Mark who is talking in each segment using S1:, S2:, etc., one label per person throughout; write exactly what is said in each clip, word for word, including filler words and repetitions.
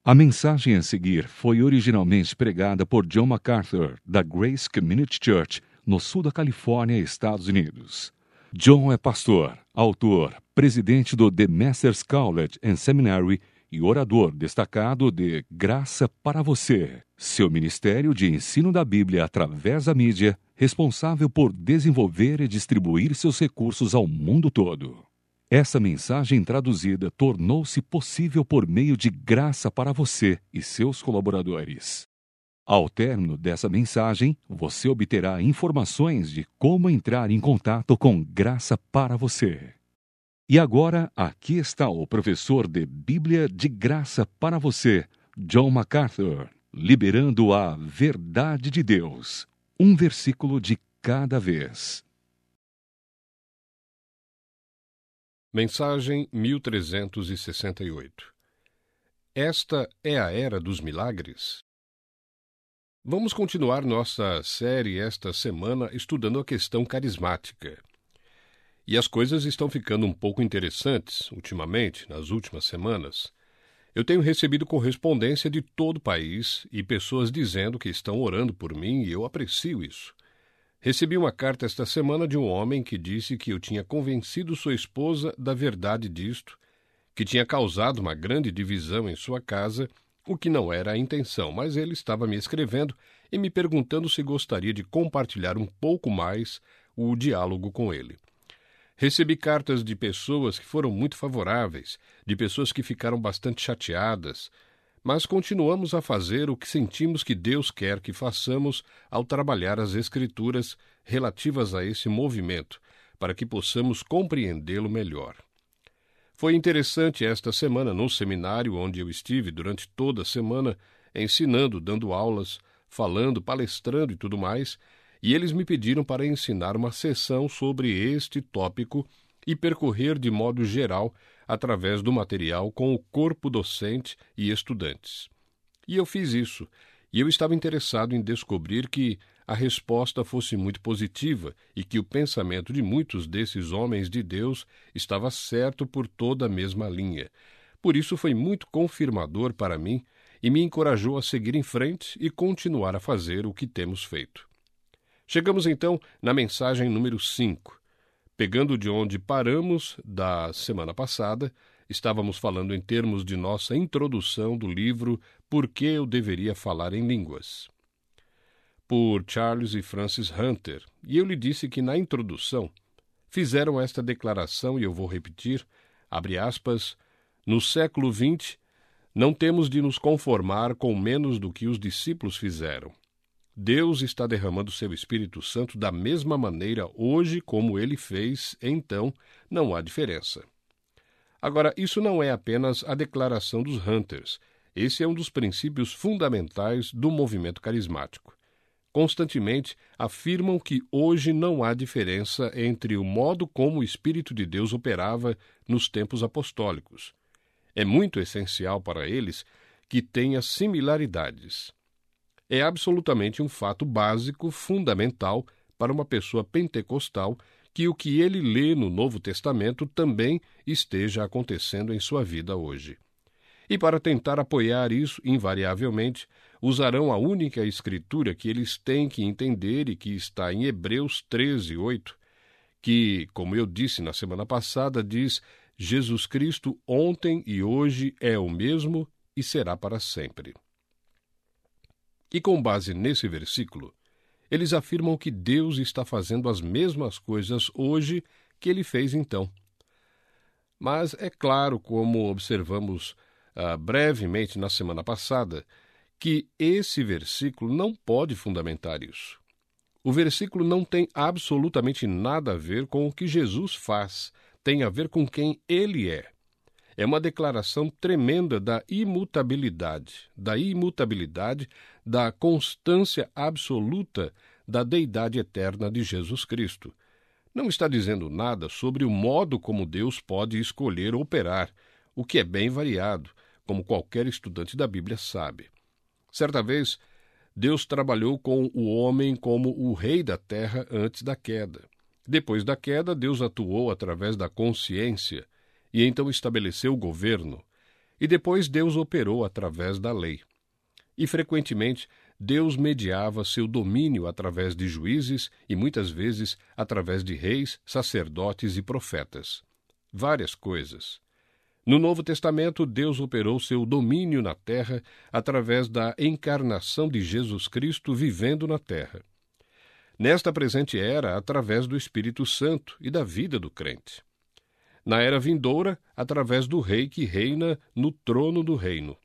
S1: A mensagem a seguir foi originalmente pregada por John MacArthur, da Grace Community Church, no sul da Califórnia, Estados Unidos. John é pastor, autor, presidente do The Masters College and Seminary e orador destacado de Graça para Você, seu ministério de ensino da Bíblia através da mídia, responsável por desenvolver e distribuir seus recursos ao mundo todo. Essa mensagem traduzida tornou-se possível por meio de Graça para Você e seus colaboradores. Ao término dessa mensagem, você obterá informações de como entrar em contato com Graça para Você. E agora, aqui está o professor de Bíblia de Graça para Você, John MacArthur, liberando a verdade de Deus, um versículo de cada vez.
S2: Mensagem mil trezentos e sessenta e oito. Esta é a era dos milagres? Vamos continuar nossa série esta semana estudando a questão carismática. E as coisas estão ficando um pouco interessantes ultimamente, nas últimas semanas. Eu tenho recebido correspondência de todo o país e pessoas dizendo que estão orando por mim e eu aprecio isso. Recebi uma carta esta semana de um homem que disse que eu tinha convencido sua esposa da verdade disto, que tinha causado uma grande divisão em sua casa, o que não era a intenção, mas ele estava me escrevendo e me perguntando se gostaria de compartilhar um pouco mais o diálogo com ele. Recebi cartas de pessoas que foram muito favoráveis, de pessoas que ficaram bastante chateadas, mas continuamos a fazer o que sentimos que Deus quer que façamos ao trabalhar as Escrituras relativas a esse movimento, para que possamos compreendê-lo melhor. Foi interessante esta semana no seminário onde eu estive durante toda a semana, ensinando, dando aulas, falando, palestrando e tudo mais, e eles me pediram para ensinar uma sessão sobre este tópico e percorrer de modo geral através do material com o corpo docente e estudantes. E eu fiz isso, e eu estava interessado em descobrir que a resposta fosse muito positiva e que o pensamento de muitos desses homens de Deus estava certo por toda a mesma linha. Por isso foi muito confirmador para mim e me encorajou a seguir em frente e continuar a fazer o que temos feito. Chegamos então na mensagem número cinco. Pegando de onde paramos da semana passada, estávamos falando em termos de nossa introdução do livro Por que eu deveria falar em línguas? Por Charles e Francis Hunter, e eu lhe disse que na introdução fizeram esta declaração, e eu vou repetir, abre aspas, no século vinte, não temos de nos conformar com menos do que os discípulos fizeram. Deus está derramando seu Espírito Santo da mesma maneira hoje como ele fez, então não há diferença. Agora, isso não é apenas a declaração dos Hunters. Esse é um dos princípios fundamentais do movimento carismático. Constantemente afirmam que hoje não há diferença entre o modo como o Espírito de Deus operava nos tempos apostólicos. É muito essencial para eles que tenha similaridades. É absolutamente um fato básico, fundamental, para uma pessoa pentecostal que o que ele lê no Novo Testamento também esteja acontecendo em sua vida hoje. E para tentar apoiar isso, invariavelmente, usarão a única escritura que eles têm que entender e que está em Hebreus treze, oito, que, como eu disse na semana passada, diz: Jesus Cristo ontem e hoje é o mesmo e será para sempre. E com base nesse versículo, eles afirmam que Deus está fazendo as mesmas coisas hoje que ele fez então. Mas é claro, como observamos uh, brevemente na semana passada, que esse versículo não pode fundamentar isso. O versículo não tem absolutamente nada a ver com o que Jesus faz, tem a ver com quem ele é. É uma declaração tremenda da imutabilidade, da imutabilidade, da constância absoluta da deidade eterna de Jesus Cristo. Não está dizendo nada sobre o modo como Deus pode escolher operar, o que é bem variado, como qualquer estudante da Bíblia sabe. Certa vez, Deus trabalhou com o homem como o rei da terra antes da queda. Depois da queda, Deus atuou através da consciência, e então estabeleceu o governo. e depois Deus operou através da lei. E, frequentemente, Deus mediava seu domínio através de juízes e, muitas vezes, através de reis, sacerdotes e profetas. Várias coisas. No Novo Testamento, Deus operou seu domínio na terra através da encarnação de Jesus Cristo vivendo na terra. Nesta presente era, através do Espírito Santo e da vida do crente. Na era vindoura, através do Rei que reina no trono do reino.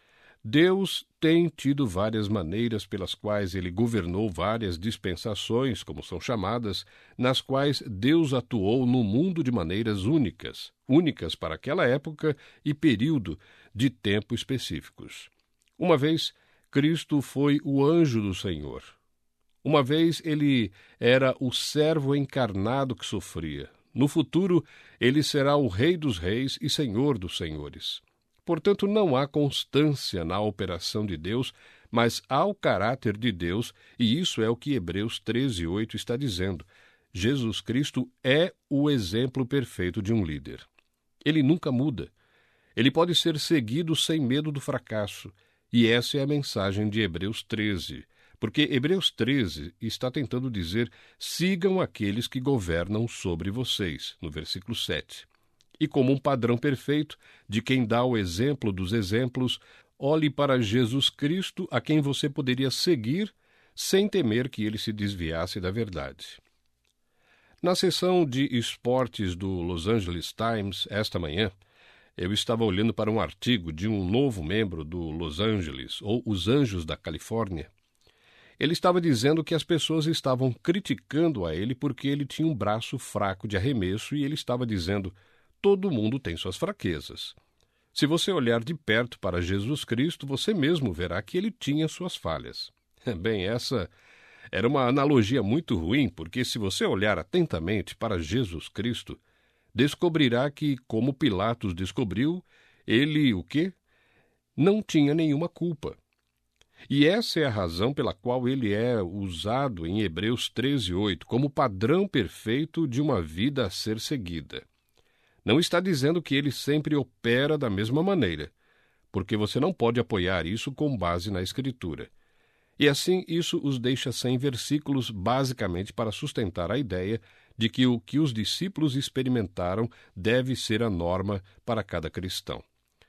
S2: Deus tem tido várias maneiras pelas quais ele governou várias dispensações, como são chamadas, nas quais Deus atuou no mundo de maneiras únicas, únicas para aquela época e período de tempo específicos. Uma vez, Cristo foi o anjo do Senhor. Uma vez, ele era o servo encarnado que sofria. No futuro, ele será o Rei dos Reis e Senhor dos Senhores. Portanto, não há constância na operação de Deus, mas há o caráter de Deus, e isso é o que Hebreus treze, oito está dizendo. Jesus Cristo é o exemplo perfeito de um líder. Ele nunca muda. Ele pode ser seguido sem medo do fracasso, e essa é a mensagem de Hebreus treze, porque Hebreus treze está tentando dizer: sigam aqueles que governam sobre vocês, no versículo sete. E como um padrão perfeito, de quem dá o exemplo dos exemplos, olhe para Jesus Cristo, a quem você poderia seguir, sem temer que ele se desviasse da verdade. Na seção de esportes do Los Angeles Times, esta manhã, eu estava olhando para um artigo de um novo membro do Los Angeles, ou os Anjos da Califórnia. Ele estava dizendo que as pessoas estavam criticando a ele porque ele tinha um braço fraco de arremesso, e ele estava dizendo: todo mundo tem suas fraquezas. Se você olhar de perto para Jesus Cristo, você mesmo verá que ele tinha suas falhas. Bem, essa era uma analogia muito ruim, porque se você olhar atentamente para Jesus Cristo, descobrirá que, como Pilatos descobriu, ele, o quê? Não tinha nenhuma culpa. E essa é a razão pela qual ele é usado em Hebreus treze, oito, como padrão perfeito de uma vida a ser seguida. Não está dizendo que ele sempre opera da mesma maneira, porque você não pode apoiar isso com base na Escritura. E assim, isso os deixa sem versículos, basicamente para sustentar a ideia de que o que os discípulos experimentaram deve ser a norma para cada cristão.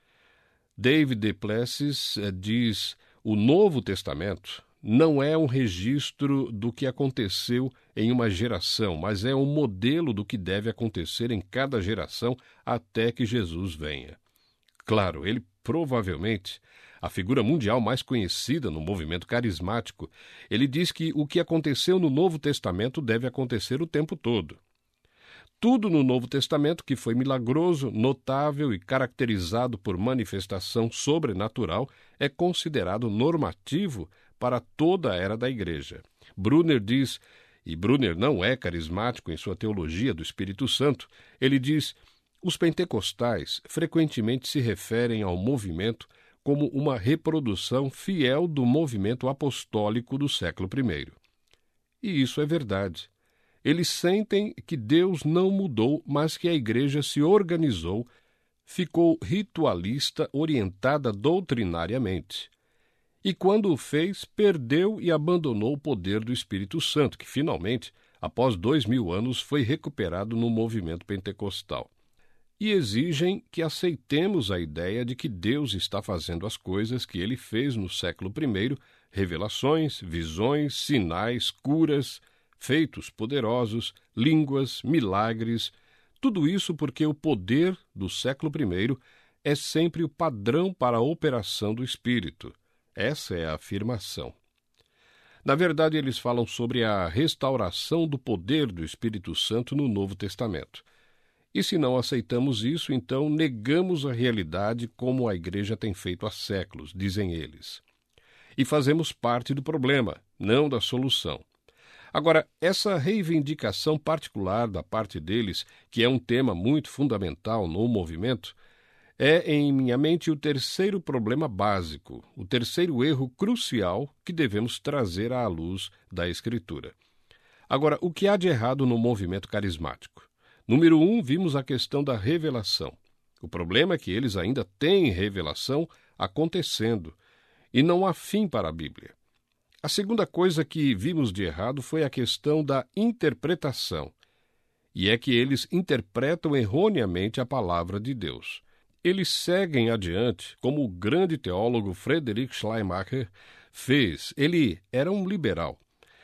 S2: David du Plessis diz: o Novo Testamento não é um registro do que aconteceu em uma geração, mas é um modelo do que deve acontecer em cada geração até que Jesus venha. Claro, ele provavelmente, a figura mundial mais conhecida no movimento carismático, ele diz que o que aconteceu no Novo Testamento deve acontecer o tempo todo. Tudo no Novo Testamento que foi milagroso, notável e caracterizado por manifestação sobrenatural é considerado normativo para toda a era da Igreja. Brunner diz, e Brunner não é carismático em sua teologia do Espírito Santo, ele diz: os pentecostais frequentemente se referem ao movimento como uma reprodução fiel do movimento apostólico do século primeiro. E isso é verdade. Eles sentem que Deus não mudou, mas que a Igreja se organizou, ficou ritualista, orientada doutrinariamente. E quando o fez, perdeu e abandonou o poder do Espírito Santo, que finalmente, após dois mil anos, foi recuperado no movimento pentecostal. E exigem que aceitemos a ideia de que Deus está fazendo as coisas que ele fez no século primeiro, revelações, visões, sinais, curas, feitos poderosos, línguas, milagres, tudo isso porque o poder do século primeiro é sempre o padrão para a operação do Espírito. Essa é a afirmação. Na verdade, eles falam sobre a restauração do poder do Espírito Santo no Novo Testamento. E se não aceitamos isso, então negamos a realidade como a Igreja tem feito há séculos, dizem eles. E fazemos parte do problema, não da solução. Agora, essa reivindicação particular da parte deles, que é um tema muito fundamental no movimento, é, em minha mente, o terceiro problema básico, o terceiro erro crucial que devemos trazer à luz da Escritura. Agora, o que há de errado no movimento carismático? Número um, vimos a questão da revelação. O problema é que eles ainda têm revelação acontecendo, e não há fim para a Bíblia. A segunda coisa que vimos de errado foi a questão da interpretação, e é que eles interpretam erroneamente a palavra de Deus. Eles seguem adiante, como o grande teólogo Friedrich Schleiermacher fez. Ele era um liberal.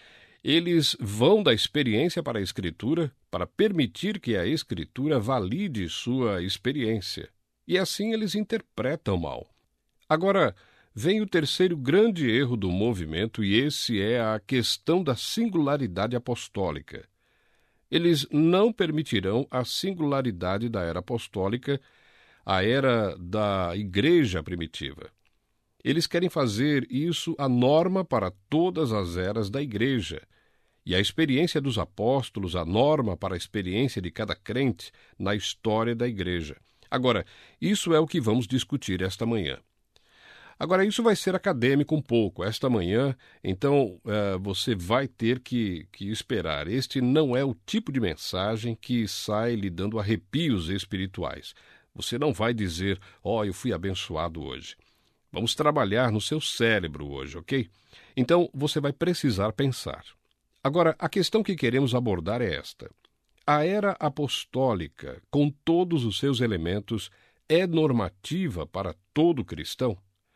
S2: Eles vão da experiência para a Escritura para permitir que a Escritura valide sua experiência. E assim eles interpretam mal. Agora, vem o terceiro grande erro do movimento, e esse é a questão da singularidade apostólica. Eles não permitirão a singularidade da era apostólica, a era da igreja primitiva. Eles querem fazer isso a norma para todas as eras da igreja, e a experiência dos apóstolos a norma para a experiência de cada crente na história da igreja. Agora, isso é o que vamos discutir esta manhã. Agora, isso vai ser acadêmico um pouco. Esta manhã, então, uh, você vai ter que, que esperar. Este não é o tipo de mensagem que sai lhe dando arrepios espirituais. Você não vai dizer, ó, oh, eu fui abençoado hoje. Vamos trabalhar no seu cérebro hoje, ok? Então, você vai precisar pensar. Agora, a questão que queremos abordar é esta. A era apostólica, com todos os seus elementos, é normativa para todo cristão?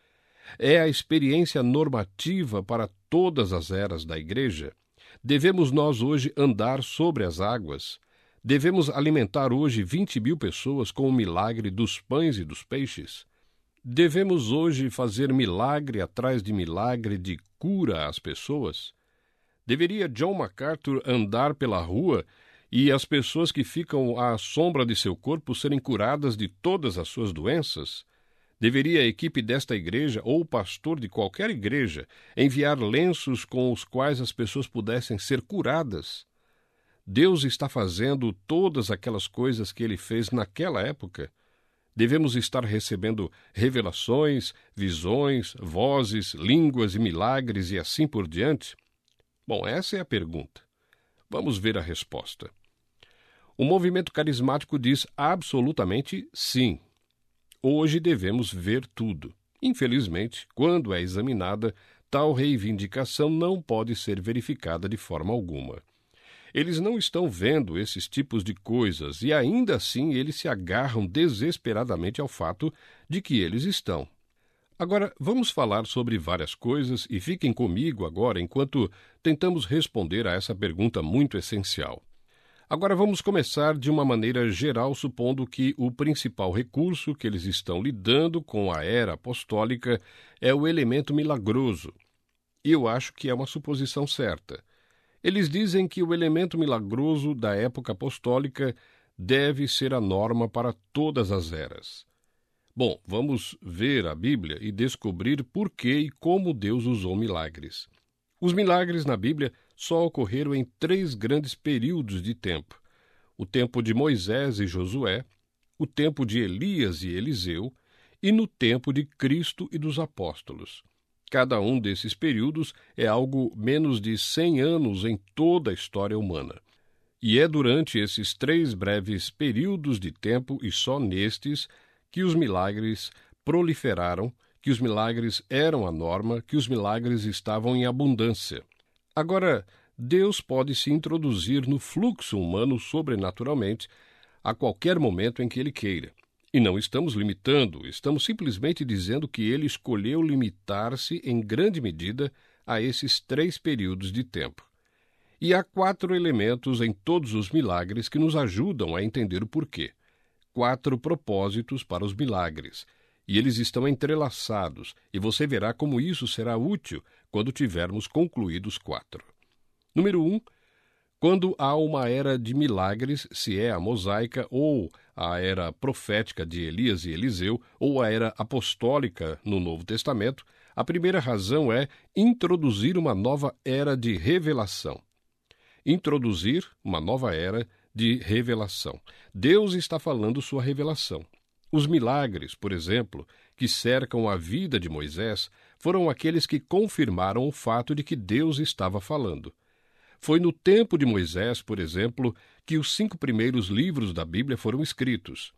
S2: É a experiência normativa para todas as eras da igreja? Devemos nós hoje andar sobre as águas? Devemos alimentar hoje vinte mil pessoas com o milagre dos pães e dos peixes? Devemos hoje fazer milagre atrás de milagre de cura às pessoas? Deveria John MacArthur andar pela rua e as pessoas que ficam à sombra de seu corpo serem curadas de todas as suas doenças? Deveria a equipe desta igreja, ou o pastor de qualquer igreja, enviar lenços com os quais as pessoas pudessem ser curadas? Deus está fazendo todas aquelas coisas que ele fez naquela época? Devemos estar recebendo revelações, visões, vozes, línguas e milagres e assim por diante? Bom, essa é a pergunta. Vamos ver a resposta. O movimento carismático diz absolutamente sim. Hoje devemos ver tudo. Infelizmente, quando é examinada, tal reivindicação não pode ser verificada de forma alguma. Eles não estão vendo esses tipos de coisas e ainda assim eles se agarram desesperadamente ao fato de que eles estão. Agora, vamos falar sobre várias coisas e fiquem comigo agora enquanto tentamos responder a essa pergunta muito essencial. Agora vamos começar de uma maneira geral, supondo que o principal recurso que eles estão lidando com a era apostólica é o elemento milagroso. E eu acho que é uma suposição certa. Eles dizem que o elemento milagroso da época apostólica deve ser a norma para todas as eras. Bom, vamos ver a Bíblia e descobrir por que e como Deus usou milagres. Os milagres na Bíblia só ocorreram em três grandes períodos de tempo: o tempo de Moisés e Josué, o tempo de Elias e Eliseu e no tempo de Cristo e dos apóstolos. Cada um desses períodos é algo menos de cem anos em toda a história humana. E é durante esses três breves períodos de tempo, e só nestes, que os milagres proliferaram, que os milagres eram a norma, que os milagres estavam em abundância. Agora, Deus pode se introduzir no fluxo humano sobrenaturalmente a qualquer momento em que Ele queira. E não estamos limitando, estamos simplesmente dizendo que Ele escolheu limitar-se em grande medida a esses três períodos de tempo. E há quatro elementos em todos os milagres que nos ajudam a entender o porquê. Quatro propósitos para os milagres. E eles estão entrelaçados, e você verá como isso será útil quando tivermos concluído os quatro. Número um, quando há uma era de milagres, se é a mosaica ou a era profética de Elias e Eliseu, ou a era apostólica no Novo Testamento, a primeira razão é introduzir uma nova era de revelação. Introduzir uma nova era de revelação. Deus está falando sua revelação. Os milagres, por exemplo, que cercam a vida de Moisés, foram aqueles que confirmaram o fato de que Deus estava falando. Foi no tempo de Moisés, por exemplo, que os cinco primeiros livros da Bíblia foram escritos.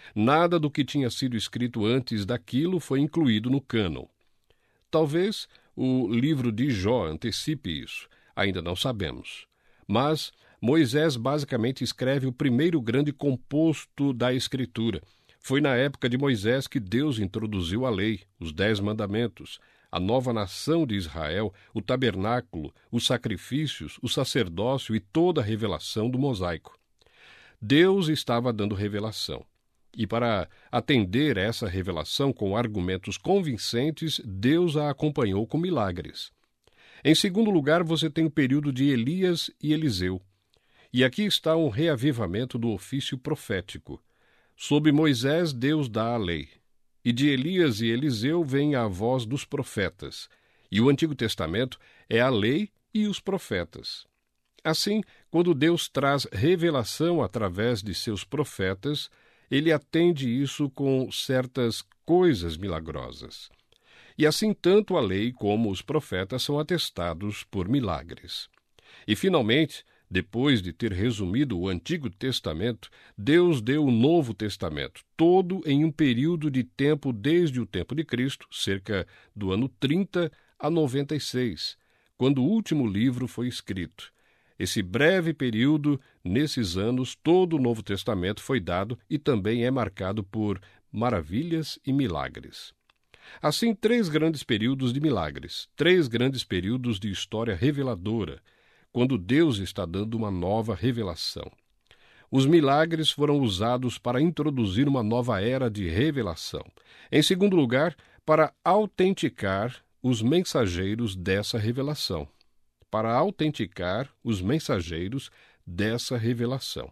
S2: Nada do que tinha sido escrito antes daquilo foi incluído no cânon. Talvez o livro de Jó antecipe isso, ainda não sabemos. Mas Moisés basicamente escreve o primeiro grande composto da Escritura. Foi na época de Moisés que Deus introduziu a lei, os Dez Mandamentos, a nova nação de Israel, o tabernáculo, os sacrifícios, o sacerdócio e toda a revelação do mosaico. Deus estava dando revelação. E para atender essa revelação com argumentos convincentes, Deus a acompanhou com milagres. Em segundo lugar, você tem o período de Elias e Eliseu. E aqui está um reavivamento do ofício profético. Sob Moisés, Deus dá a lei. E de Elias e Eliseu vem a voz dos profetas. E o Antigo Testamento é a lei e os profetas. Assim, quando Deus traz revelação através de seus profetas, ele atende isso com certas coisas milagrosas. E assim, tanto a lei como os profetas são atestados por milagres. E, finalmente, depois de ter resumido o Antigo Testamento, Deus deu o Novo Testamento, todo em um período de tempo desde o tempo de Cristo, cerca do ano trinta a noventa e seis, quando o último livro foi escrito. Esse breve período, nesses anos, todo o Novo Testamento foi dado e também é marcado por maravilhas e milagres. Assim, três grandes períodos de milagres, três grandes períodos de história reveladora, quando Deus está dando uma nova revelação. Os milagres foram usados para introduzir uma nova era de revelação. Em segundo lugar, para autenticar os mensageiros dessa revelação. Para autenticar os mensageiros dessa revelação.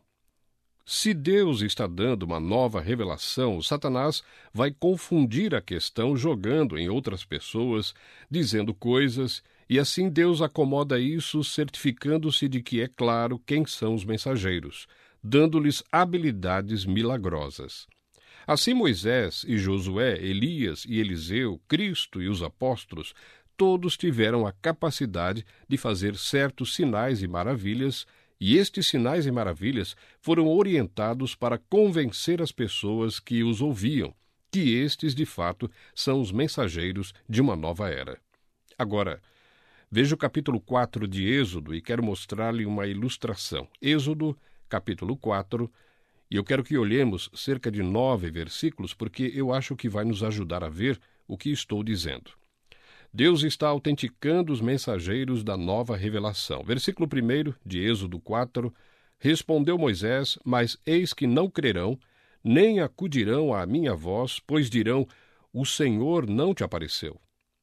S2: Se Deus está dando uma nova revelação, Satanás vai confundir a questão jogando em outras pessoas, dizendo coisas, e assim Deus acomoda isso, certificando-se de que é claro quem são os mensageiros, dando-lhes habilidades milagrosas. Assim Moisés e Josué, Elias e Eliseu, Cristo e os apóstolos, todos tiveram a capacidade de fazer certos sinais e maravilhas, e estes sinais e maravilhas foram orientados para convencer as pessoas que os ouviam, que estes, de fato, são os mensageiros de uma nova era. Agora, veja o capítulo quatro de Êxodo e quero mostrar-lhe uma ilustração. Êxodo, capítulo quatro, e eu quero que olhemos cerca de nove versículos, porque eu acho que vai nos ajudar a ver o que estou dizendo. Deus está autenticando os mensageiros da nova revelação. Versículo primeiro de Êxodo quatro, respondeu Moisés, mas eis que não crerão, nem acudirão à minha voz, pois dirão, o Senhor não te apareceu.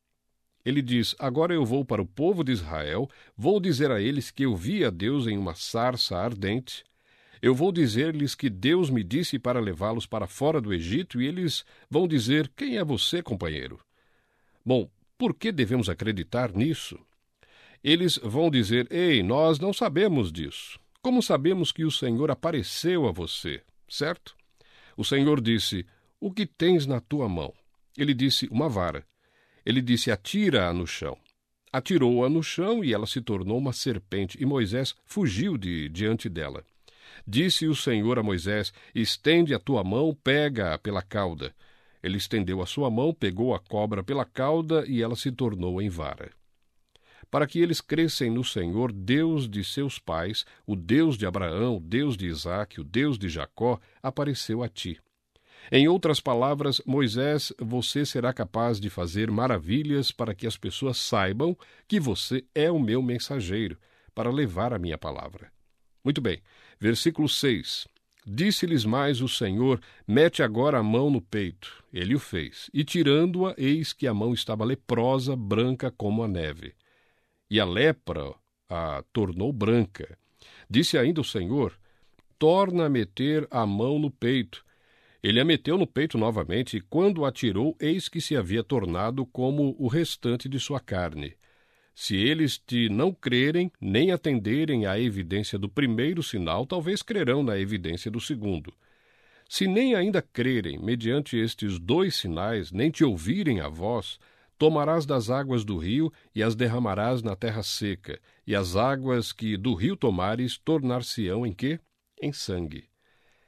S2: Ele diz, agora eu vou para o povo de Israel, vou dizer a eles que eu vi a Deus em uma sarça ardente, eu vou dizer-lhes que Deus me disse para levá-los para fora do Egito, e eles vão dizer, quem é você, companheiro? Bom, por que devemos acreditar nisso? Eles vão dizer, ei, nós não sabemos disso. Como sabemos que o Senhor apareceu a você, certo? O Senhor disse, o que tens na tua mão? Ele disse, uma vara. Ele disse, atira-a no chão. Atirou-a no chão e ela se tornou uma serpente, e Moisés fugiu de diante dela. Disse o Senhor a Moisés, estende a tua mão, pega-a pela cauda. Ele estendeu a sua mão, pegou a cobra pela cauda e ela se tornou em vara. Para que eles crescem no Senhor, Deus de seus pais, o Deus de Abraão, o Deus de Isaque, o Deus de Jacó, apareceu a ti. Em outras palavras, Moisés, você será capaz de fazer maravilhas para que as pessoas saibam que você é o meu mensageiro, para levar a minha palavra. Muito bem, versículo seis. Disse-lhes mais o Senhor, mete agora a mão no peito. Ele o fez, e tirando-a, eis que a mão estava leprosa, branca como a neve. E a lepra a tornou branca. Disse ainda o Senhor, torna a meter a mão no peito. Ele a meteu no peito novamente, e quando a tirou, eis que se havia tornado como o restante de sua carne. Se eles te não crerem, nem atenderem à evidência do primeiro sinal, talvez crerão na evidência do segundo. Se nem ainda crerem, mediante estes dois sinais, nem te ouvirem a voz, tomarás das águas do rio e as derramarás na terra seca, e as águas que do rio tomares tornar-se-ão em quê? Em sangue.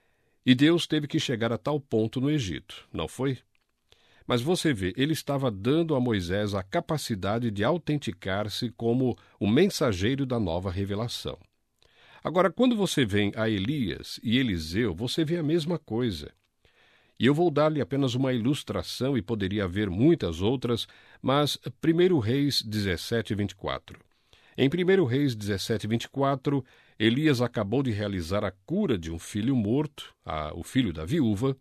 S2: E Deus teve que chegar a tal ponto no Egito, não foi? Mas você vê, ele estava dando a Moisés a capacidade de autenticar-se como o mensageiro da nova revelação. Agora, quando você vem a Elias e Eliseu, você vê a mesma coisa. E eu vou dar-lhe apenas uma ilustração, e poderia haver muitas outras, mas primeiro Reis dezessete, vinte e quatro. Em primeiro Reis dezessete, vinte e quatro, Elias acabou de realizar a cura de um filho morto, a, o filho da viúva,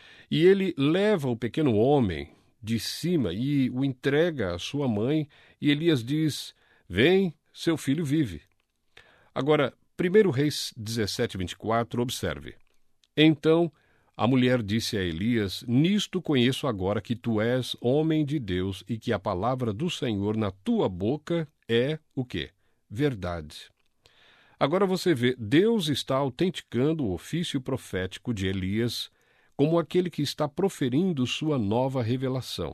S2: e ele leva o pequeno homem de cima e o entrega à sua mãe, e Elias diz: vem, seu filho vive. Agora, primeiro Reis dezessete, vinte e quatro, observe. Então a mulher disse a Elias: nisto conheço agora que tu és homem de Deus e que a palavra do Senhor na tua boca é o quê? Verdade. Agora você vê, Deus está autenticando o ofício profético de Elias como aquele que está proferindo sua nova revelação.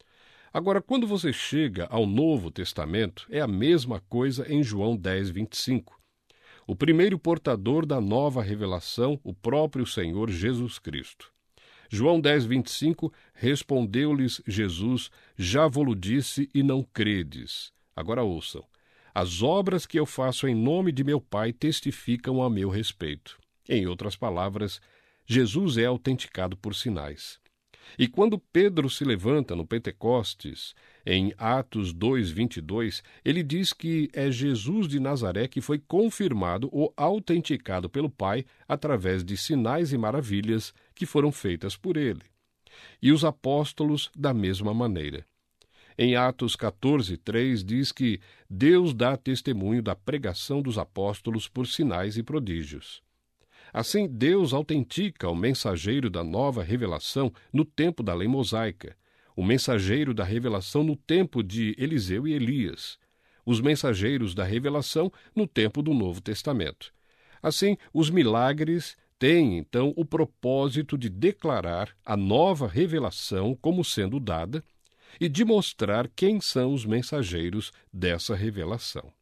S2: Agora, quando você chega ao Novo Testamento, é a mesma coisa em João dez, vinte e cinco. O primeiro portador da nova revelação, o próprio Senhor Jesus Cristo. João dez, vinte e cinco, respondeu-lhes Jesus: já vou-lo disse e não credes. Agora ouçam. As obras que eu faço em nome de meu Pai testificam a meu respeito. Em outras palavras, Jesus é autenticado por sinais. E quando Pedro se levanta no Pentecostes, em Atos dois, vinte e dois, ele diz que é Jesus de Nazaré que foi confirmado ou autenticado pelo Pai através de sinais e maravilhas que foram feitas por ele. E os apóstolos da mesma maneira. Em Atos quatorze, três, diz que Deus dá testemunho da pregação dos apóstolos por sinais e prodígios. Assim, Deus autentica o mensageiro da nova revelação no tempo da lei mosaica, o mensageiro da revelação no tempo de Eliseu e Elias, os mensageiros da revelação no tempo do Novo Testamento. Assim, os milagres têm, então, o propósito de declarar a nova revelação como sendo dada e de mostrar quem são os mensageiros dessa revelação.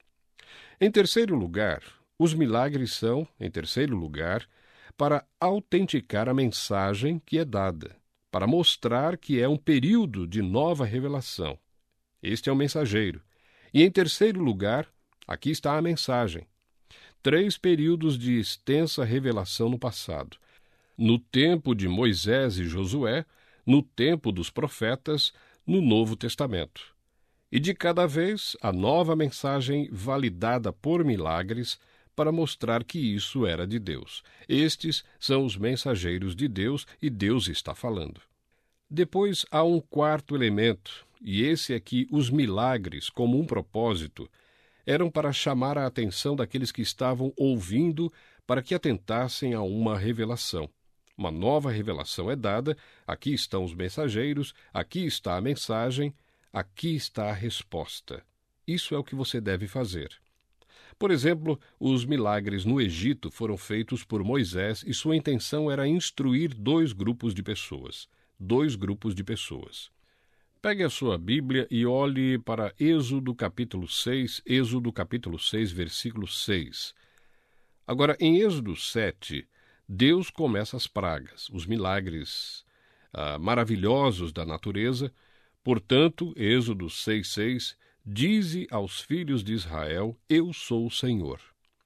S2: Em terceiro lugar, os milagres são, em terceiro lugar, para autenticar a mensagem que é dada, para mostrar que é um período de nova revelação. Este é o mensageiro. E, em terceiro lugar, aqui está a mensagem. Três períodos de extensa revelação no passado. No tempo de Moisés e Josué, no tempo dos profetas, no Novo Testamento. E de cada vez, a nova mensagem validada por milagres, para mostrar que isso era de Deus. Estes são os mensageiros de Deus e Deus está falando. Depois há um quarto elemento, e esse é que os milagres, como um propósito, eram para chamar a atenção daqueles que estavam ouvindo para que atentassem a uma revelação. Uma nova revelação é dada, aqui estão os mensageiros, aqui está a mensagem, aqui está a resposta. Isso é o que você deve fazer. Por exemplo, os milagres no Egito foram feitos por Moisés e sua intenção era instruir dois grupos de pessoas. Dois grupos de pessoas. Pegue a sua Bíblia e olhe para Êxodo capítulo seis, Êxodo capítulo seis, versículo seis. Agora, em Êxodo sete, Deus começa as pragas, os milagres ah, maravilhosos da natureza. Portanto, Êxodo seis, seis, dize aos filhos de Israel, eu sou o Senhor.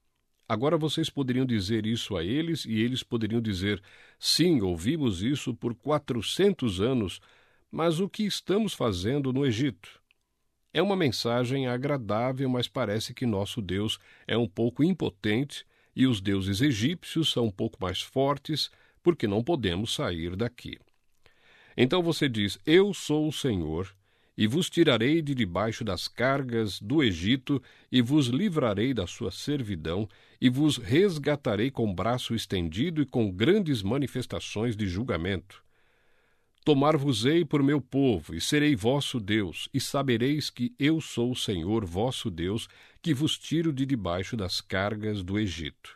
S2: Agora vocês poderiam dizer isso a eles e eles poderiam dizer, sim, ouvimos isso por quatrocentos anos, mas o que estamos fazendo no Egito? É uma mensagem agradável, mas parece que nosso Deus é um pouco impotente e os deuses egípcios são um pouco mais fortes porque não podemos sair daqui. Então você diz, eu sou o Senhor, e vos tirarei de debaixo das cargas do Egito, e vos livrarei da sua servidão, e vos resgatarei com braço estendido e com grandes manifestações de julgamento. Tomar-vos-ei por meu povo, e serei vosso Deus, e sabereis que eu sou o Senhor vosso Deus, que vos tiro de debaixo das cargas do Egito.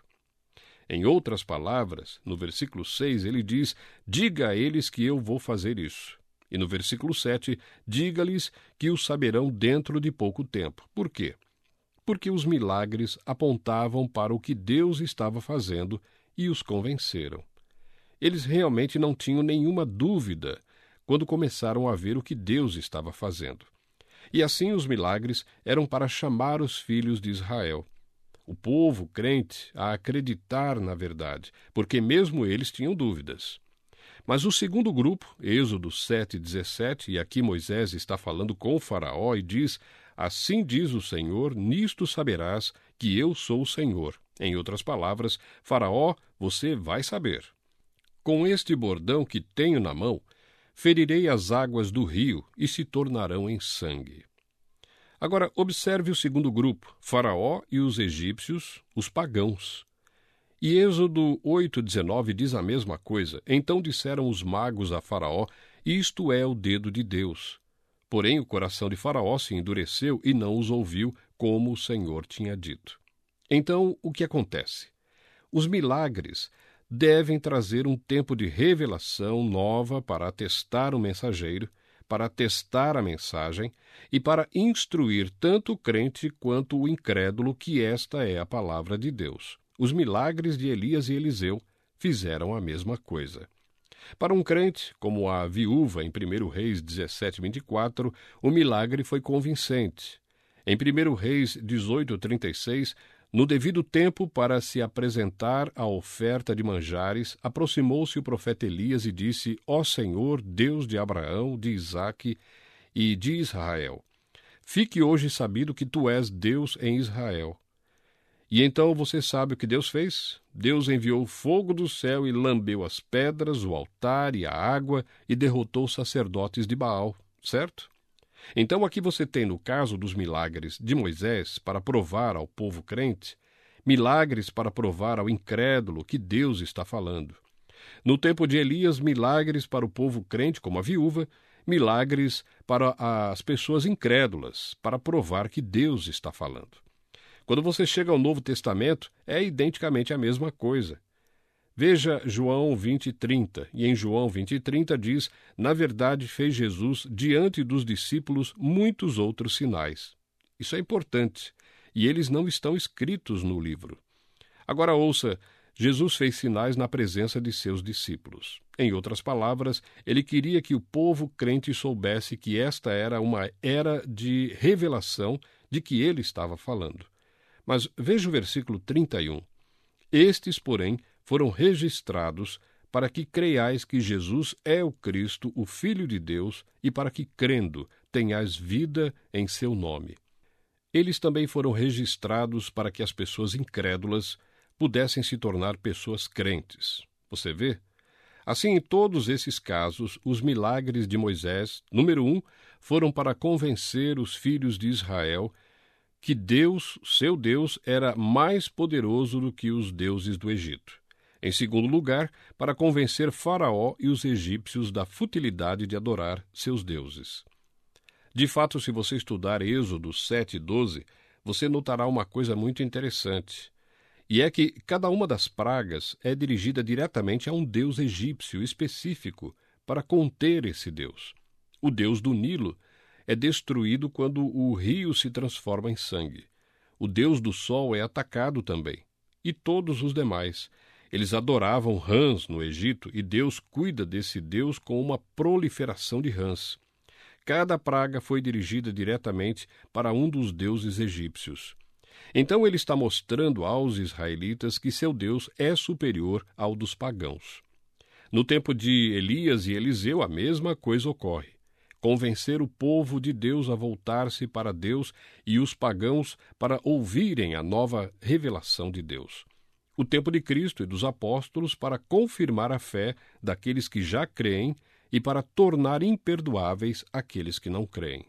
S2: Em outras palavras, no versículo seis, ele diz, diga a eles que eu vou fazer isso. E no versículo sete, diga-lhes que o saberão dentro de pouco tempo. Por quê? Porque os milagres apontavam para o que Deus estava fazendo e os convenceram. Eles realmente não tinham nenhuma dúvida quando começaram a ver o que Deus estava fazendo. E assim os milagres eram para chamar os filhos de Israel, o povo crente, a acreditar na verdade, porque mesmo eles tinham dúvidas. Mas o segundo grupo, Êxodo sete, dezessete, e aqui Moisés está falando com o faraó e diz: assim diz o Senhor, nisto saberás que eu sou o Senhor. Em outras palavras, faraó, você vai saber. Com este bordão que tenho na mão, ferirei as águas do rio e se tornarão em sangue. Agora, observe o segundo grupo, Faraó e os egípcios, os pagãos. E Êxodo oito, dezenove diz a mesma coisa. Então disseram os magos a Faraó: isto é o dedo de Deus. Porém, o coração de Faraó se endureceu e não os ouviu, como o Senhor tinha dito. Então, o que acontece? Os milagres devem trazer um tempo de revelação nova para atestar o mensageiro, para atestar a mensagem e para instruir tanto o crente quanto o incrédulo que esta é a palavra de Deus. Os milagres de Elias e Eliseu fizeram a mesma coisa. Para um crente, como a viúva em primeiro Reis dezessete, vinte e quatro, o milagre foi convincente. Em primeiro Reis dezoito, trinta e seis, no devido tempo, para se apresentar a oferta de manjares, aproximou-se o profeta Elias e disse: ó Senhor, Deus de Abraão, de Isaque e de Israel, fique hoje sabido que tu és Deus em Israel. E então você sabe o que Deus fez? Deus enviou fogo do céu e lambeu as pedras, o altar e a água e derrotou os sacerdotes de Baal, certo? Então aqui você tem, no caso dos milagres de Moisés, para provar ao povo crente, milagres para provar ao incrédulo que Deus está falando. No tempo de Elias, milagres para o povo crente, como a viúva, milagres para as pessoas incrédulas, para provar que Deus está falando. Quando você chega ao Novo Testamento, é identicamente a mesma coisa. Veja João vinte, trinta, e em João vinte, trinta diz: na verdade fez Jesus diante dos discípulos muitos outros sinais. Isso é importante, e eles não estão escritos no livro. Agora ouça, Jesus fez sinais na presença de seus discípulos. Em outras palavras, ele queria que o povo crente soubesse que esta era uma era de revelação de que ele estava falando. Mas veja o versículo trinta e um. Estes, porém, foram registrados para que creiais que Jesus é o Cristo, o Filho de Deus, e para que, crendo, tenhais vida em seu nome. Eles também foram registrados para que as pessoas incrédulas pudessem se tornar pessoas crentes. Você vê? Assim, em todos esses casos, os milagres de Moisés, número um, foram para convencer os filhos de Israel que Deus, seu Deus, era mais poderoso do que os deuses do Egito. Em segundo lugar, para convencer Faraó e os egípcios da futilidade de adorar seus deuses. De fato, se você estudar Êxodo sete, doze, você notará uma coisa muito interessante. E é que cada uma das pragas é dirigida diretamente a um deus egípcio específico para conter esse deus. O deus do Nilo é destruído quando o rio se transforma em sangue. O deus do sol é atacado também. E todos os demais. Eles adoravam rãs no Egito e Deus cuida desse deus com uma proliferação de rãs. Cada praga foi dirigida diretamente para um dos deuses egípcios. Então ele está mostrando aos israelitas que seu Deus é superior ao dos pagãos. No tempo de Elias e Eliseu, a mesma coisa ocorre. Convencer o povo de Deus a voltar-se para Deus e os pagãos para ouvirem a nova revelação de Deus. O tempo de Cristo e dos apóstolos para confirmar a fé daqueles que já creem e para tornar imperdoáveis aqueles que não creem.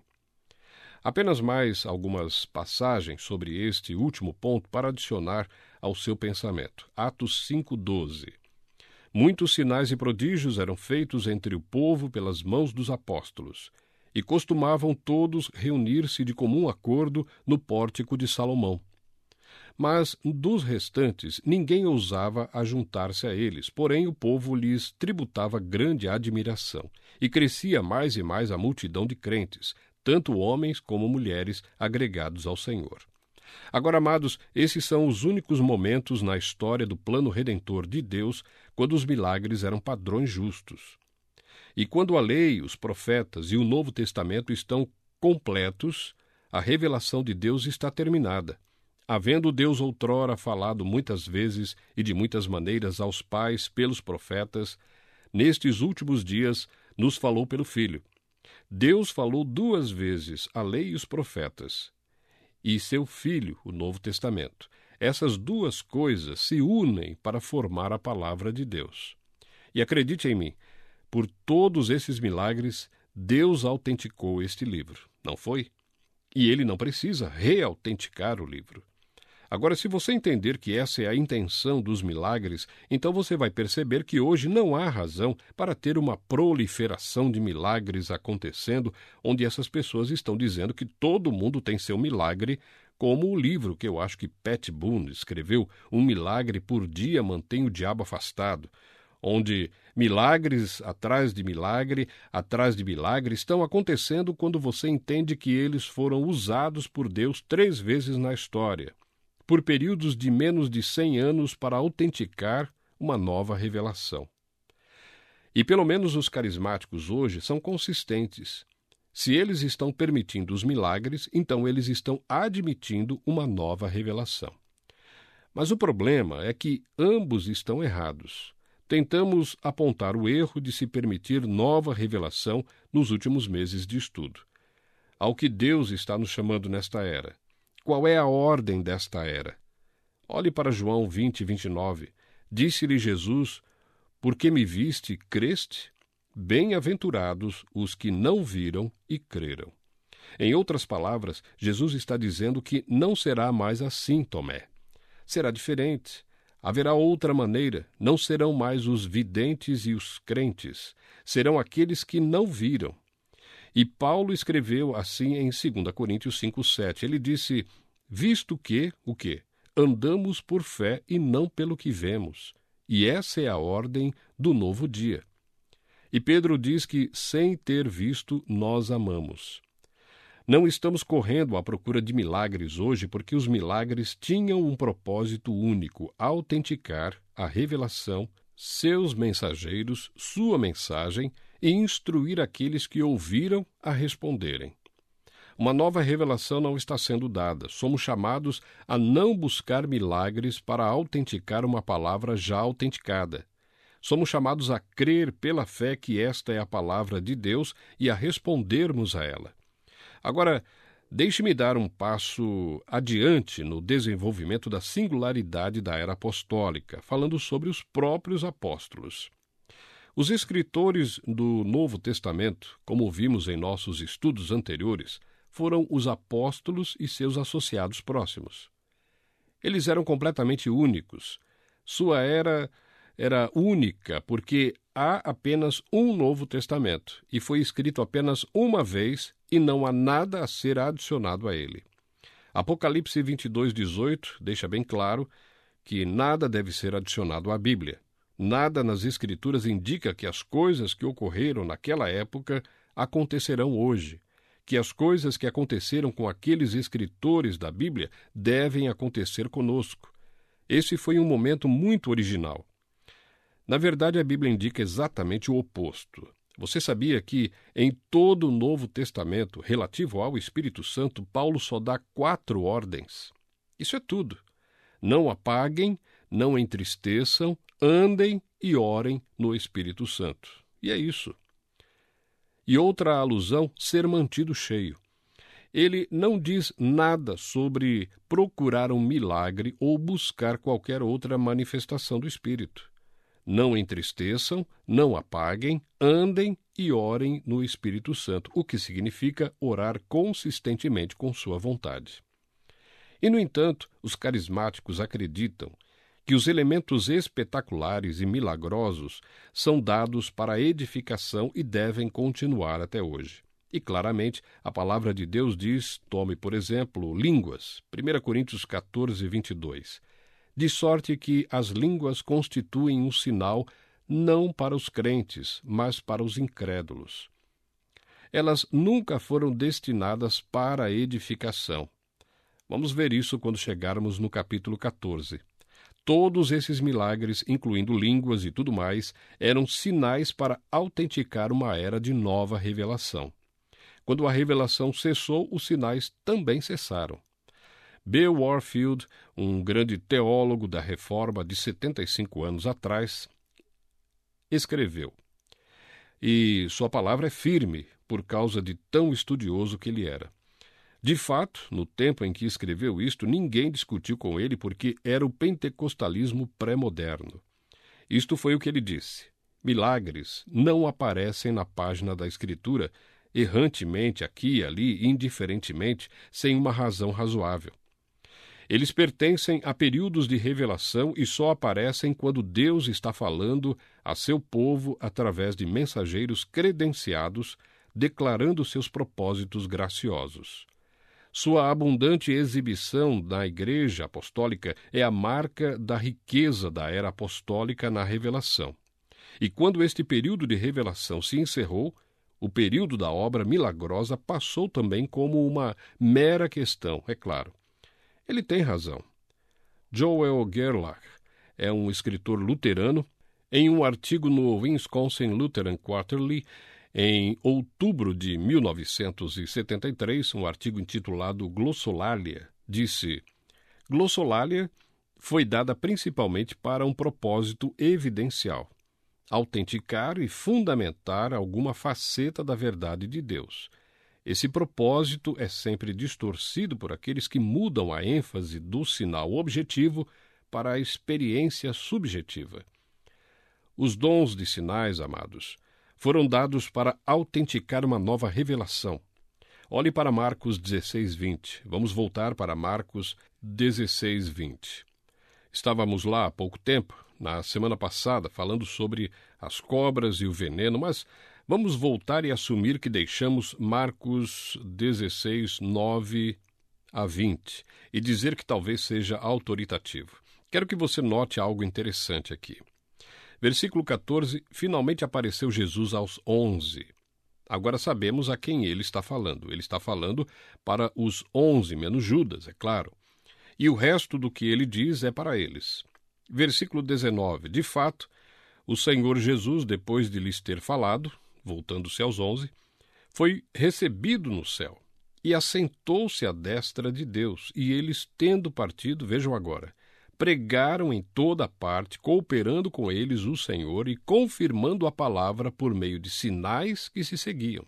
S2: Apenas mais algumas passagens sobre este último ponto para adicionar ao seu pensamento. Atos cinco, doze. Muitos sinais e prodígios eram feitos entre o povo pelas mãos dos apóstolos, e costumavam todos reunir-se de comum acordo no pórtico de Salomão. Mas dos restantes ninguém ousava ajuntar-se a eles, porém o povo lhes tributava grande admiração, e crescia mais e mais a multidão de crentes, tanto homens como mulheres agregados ao Senhor. Agora, amados, esses são os únicos momentos na história do plano redentor de Deus quando os milagres eram padrões justos. E quando a lei, os profetas e o Novo Testamento estão completos, a revelação de Deus está terminada. Havendo Deus outrora falado muitas vezes e de muitas maneiras aos pais pelos profetas, nestes últimos dias nos falou pelo Filho. Deus falou duas vezes a lei e os profetas, e seu Filho, o Novo Testamento. Essas duas coisas se unem para formar a palavra de Deus. E acredite em mim, por todos esses milagres, Deus autenticou este livro, não foi? E ele não precisa reautenticar o livro. Agora, se você entender que essa é a intenção dos milagres, então você vai perceber que hoje não há razão para ter uma proliferação de milagres acontecendo, onde essas pessoas estão dizendo que todo mundo tem seu milagre, como o livro que eu acho que Pat Boone escreveu, Um Milagre por Dia Mantém o Diabo Afastado, onde milagres atrás de milagre, atrás de milagre, estão acontecendo quando você entende que eles foram usados por Deus três vezes na história, por períodos de menos de cem anos para autenticar uma nova revelação. E pelo menos os carismáticos hoje são consistentes. Se eles estão permitindo os milagres, então eles estão admitindo uma nova revelação. Mas o problema é que ambos estão errados. Tentamos apontar o erro de se permitir nova revelação nos últimos meses de estudo. Ao que Deus está nos chamando nesta era. Qual é a ordem desta era? Olhe para João vinte, vinte e nove. Disse-lhe Jesus, porque me viste, creste? Bem-aventurados os que não viram e creram. Em outras palavras, Jesus está dizendo que não será mais assim, Tomé. Será diferente. Haverá outra maneira. Não serão mais os videntes e os crentes. Serão aqueles que não viram. E Paulo escreveu assim em dois Coríntios cinco, sete. Ele disse, visto que, o quê? Andamos por fé e não pelo que vemos. E essa é a ordem do novo dia. E Pedro diz que, sem ter visto, nós amamos. Não estamos correndo à procura de milagres hoje porque os milagres tinham um propósito único, autenticar a revelação, seus mensageiros, sua mensagem e instruir aqueles que ouviram a responderem. Uma nova revelação não está sendo dada. Somos chamados a não buscar milagres para autenticar uma palavra já autenticada. Somos chamados a crer pela fé que esta é a palavra de Deus e a respondermos a ela. Agora, deixe-me dar um passo adiante no desenvolvimento da singularidade da era apostólica, falando sobre os próprios apóstolos. Os escritores do Novo Testamento, como vimos em nossos estudos anteriores, foram os apóstolos e seus associados próximos. Eles eram completamente únicos. Sua era era única porque há apenas um Novo Testamento e foi escrito apenas uma vez e não há nada a ser adicionado a ele. Apocalipse vinte e dois, dezoito deixa bem claro que nada deve ser adicionado à Bíblia. Nada nas Escrituras indica que as coisas que ocorreram naquela época acontecerão hoje, que as coisas que aconteceram com aqueles escritores da Bíblia devem acontecer conosco. Esse foi um momento muito original. Na verdade, a Bíblia indica exatamente o oposto. Você sabia que, em todo o Novo Testamento, relativo ao Espírito Santo, Paulo só dá quatro ordens? Isso é tudo. Não apaguem, não entristeçam, andem e orem no Espírito Santo. E é isso. E outra alusão, ser mantido cheio. Ele não diz nada sobre procurar um milagre ou buscar qualquer outra manifestação do Espírito. Não entristeçam, não apaguem, andem e orem no Espírito Santo, o que significa orar consistentemente com sua vontade. E, no entanto, os carismáticos acreditam que os elementos espetaculares e milagrosos são dados para a edificação e devem continuar até hoje. E, claramente, a palavra de Deus diz, tome, por exemplo, línguas, primeira Coríntios quatorze, vinte e dois. De sorte que as línguas constituem um sinal não para os crentes, mas para os incrédulos. Elas nunca foram destinadas para a edificação. Vamos ver isso quando chegarmos no capítulo quatorze. Todos esses milagres, incluindo línguas e tudo mais, eram sinais para autenticar uma era de nova revelação. Quando a revelação cessou, os sinais também cessaram. Bill Warfield, um grande teólogo da Reforma de setenta e cinco anos atrás, escreveu, e sua palavra é firme por causa de tão estudioso que ele era. De fato, no tempo em que escreveu isto, ninguém discutiu com ele porque era o pentecostalismo pré-moderno. Isto foi o que ele disse. Milagres não aparecem na página da Escritura, errantemente, aqui e ali, indiferentemente, sem uma razão razoável. Eles pertencem a períodos de revelação e só aparecem quando Deus está falando a seu povo através de mensageiros credenciados, declarando seus propósitos graciosos. Sua abundante exibição na Igreja Apostólica é a marca da riqueza da era apostólica na revelação. E quando este período de revelação se encerrou, o período da obra milagrosa passou também como uma mera questão, é claro. Ele tem razão. Joel Gerlach é um escritor luterano. Em um artigo no Wisconsin Lutheran Quarterly, em outubro de mil novecentos e setenta e três, um artigo intitulado Glossolalia, disse: Glossolalia foi dada principalmente para um propósito evidencial, autenticar e fundamentar alguma faceta da verdade de Deus. Esse propósito é sempre distorcido por aqueles que mudam a ênfase do sinal objetivo para a experiência subjetiva. Os dons de sinais, amados, foram dados para autenticar uma nova revelação. Olhe para Marcos dezesseis, vinte. Vamos voltar para Marcos dezesseis, vinte. Estávamos lá há pouco tempo, na semana passada, falando sobre as cobras e o veneno, mas vamos voltar e assumir que deixamos Marcos dezesseis, nove a vinte e dizer que talvez seja autoritativo. Quero que você note algo interessante aqui. Versículo quatorze, finalmente apareceu Jesus aos onze. Agora sabemos a quem ele está falando. Ele está falando para os onze, menos Judas, é claro. E o resto do que ele diz é para eles. Versículo dezenove. De fato, o Senhor Jesus, depois de lhes ter falado, voltando-se aos onze, foi recebido no céu e assentou-se à destra de Deus. E eles, tendo partido, vejam agora, pregaram em toda a parte, cooperando com eles o Senhor e confirmando a palavra por meio de sinais que se seguiam.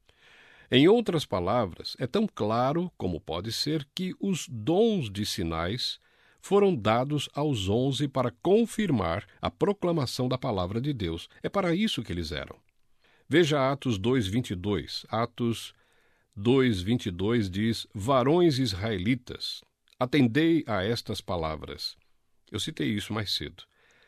S2: Em outras palavras, é tão claro como pode ser que os dons de sinais foram dados aos onze para confirmar a proclamação da palavra de Deus. É para isso que eles eram. Veja Atos dois, vinte e dois. Atos dois, vinte e dois diz: Varões israelitas, atendei a estas palavras. Eu citei isso mais cedo.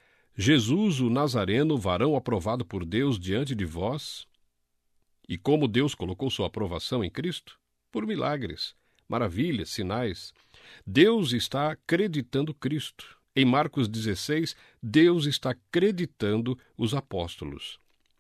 S2: Jesus, o Nazareno, varão aprovado por Deus diante de vós. E como Deus colocou sua aprovação em Cristo? Por milagres, maravilhas, sinais. Deus está acreditando Cristo. Em Marcos dezesseis, Deus está acreditando os apóstolos.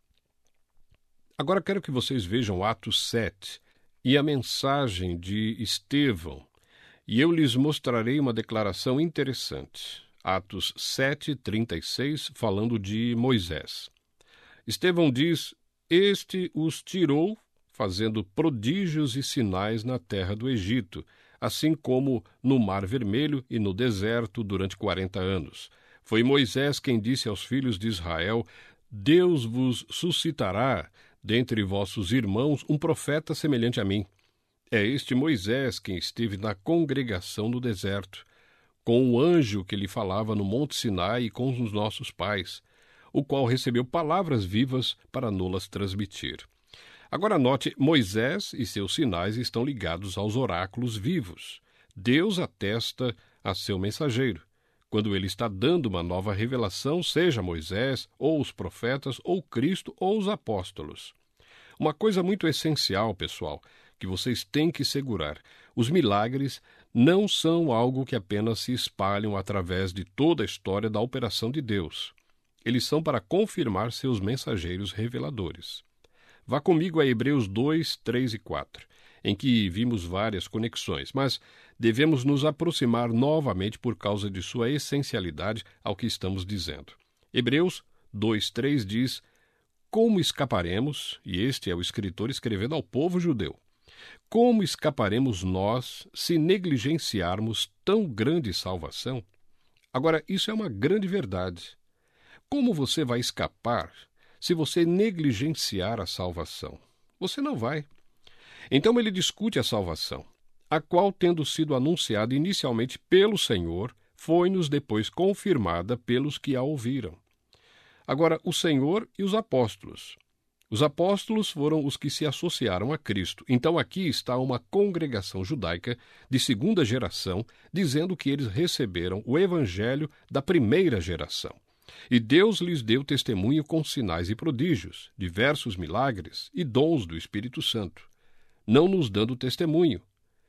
S2: Agora quero que vocês vejam Atos sete e a mensagem de Estevão. E eu lhes mostrarei uma declaração interessante. Atos sete, trinta e seis, falando de Moisés. Estevão diz: Este os tirou, fazendo prodígios e sinais na terra do Egito, assim como no Mar Vermelho e no deserto durante quarenta anos. Foi Moisés quem disse aos filhos de Israel: Deus vos suscitará dentre vossos irmãos um profeta semelhante a mim. É este Moisés quem esteve na congregação no deserto, com o anjo que lhe falava no Monte Sinai e com os nossos pais, o qual recebeu palavras vivas para nolas transmitir. Agora note, Moisés e seus sinais estão ligados aos oráculos vivos. Deus atesta a seu mensageiro. Quando ele está dando uma nova revelação, seja Moisés, ou os profetas, ou Cristo, ou os apóstolos. Uma coisa muito essencial, pessoal, que vocês têm que segurar: os milagres não são algo que apenas se espalham através de toda a história da operação de Deus. Eles são para confirmar seus mensageiros reveladores. Vá comigo a Hebreus dois, três e quatro. em que vimos várias conexões, mas devemos nos aproximar novamente por causa de sua essencialidade ao que estamos dizendo. Hebreus dois, três diz: como escaparemos, e este é o escritor escrevendo ao povo judeu, como escaparemos nós se negligenciarmos tão grande salvação? Agora, isso é uma grande verdade. Como você vai escapar se você negligenciar a salvação? Você não vai. Então ele discute a salvação, a qual, tendo sido anunciada inicialmente pelo Senhor, foi-nos depois confirmada pelos que a ouviram. Agora, o Senhor e os apóstolos. Os apóstolos foram os que se associaram a Cristo. Então aqui está uma congregação judaica de segunda geração, dizendo que eles receberam o evangelho da primeira geração. E Deus lhes deu testemunho com sinais e prodígios, diversos milagres e dons do Espírito Santo, não nos dando testemunho.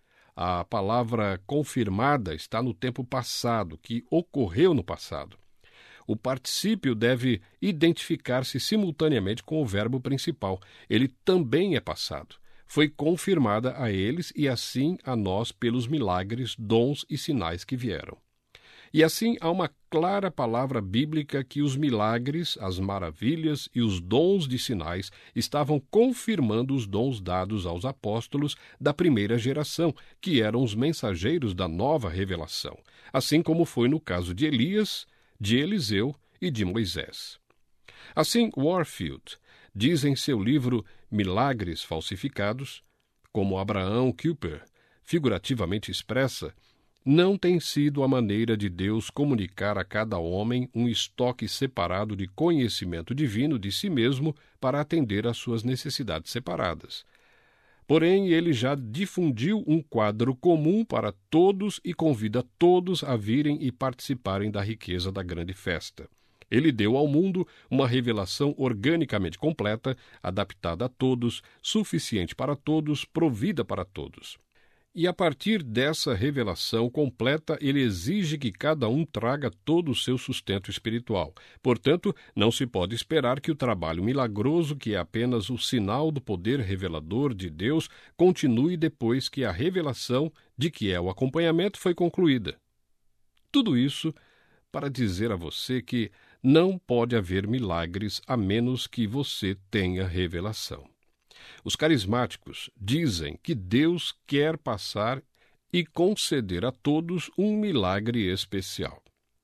S2: A palavra confirmada está no tempo passado, que ocorreu no passado. O particípio deve identificar-se simultaneamente com o verbo principal. Ele também é passado. Foi confirmada a eles e assim a nós pelos milagres, dons e sinais que vieram. E assim há uma clara palavra bíblica que os milagres, as maravilhas e os dons de sinais estavam confirmando os dons dados aos apóstolos da primeira geração, que eram os mensageiros da nova revelação, assim como foi no caso de Elias, de Eliseu e de Moisés. Assim, Warfield diz em seu livro Milagres Falsificados, como Abraham Kuyper figurativamente expressa, não tem sido a maneira de Deus comunicar a cada homem um estoque separado de conhecimento divino de si mesmo para atender às suas necessidades separadas. Porém, ele já difundiu um quadro comum para todos e convida todos a virem e participarem da riqueza da grande festa. Ele deu ao mundo uma revelação organicamente completa, adaptada a todos, suficiente para todos, provida para todos. E a partir dessa revelação completa, ele exige que cada um traga todo o seu sustento espiritual. Portanto, não se pode esperar que o trabalho milagroso, que é apenas o sinal do poder revelador de Deus, continue depois que a revelação, de que é o acompanhamento, foi concluída. Tudo isso para dizer a você que não pode haver milagres a menos que você tenha revelação. Os carismáticos dizem que Deus quer passar e conceder a todos um milagre especial.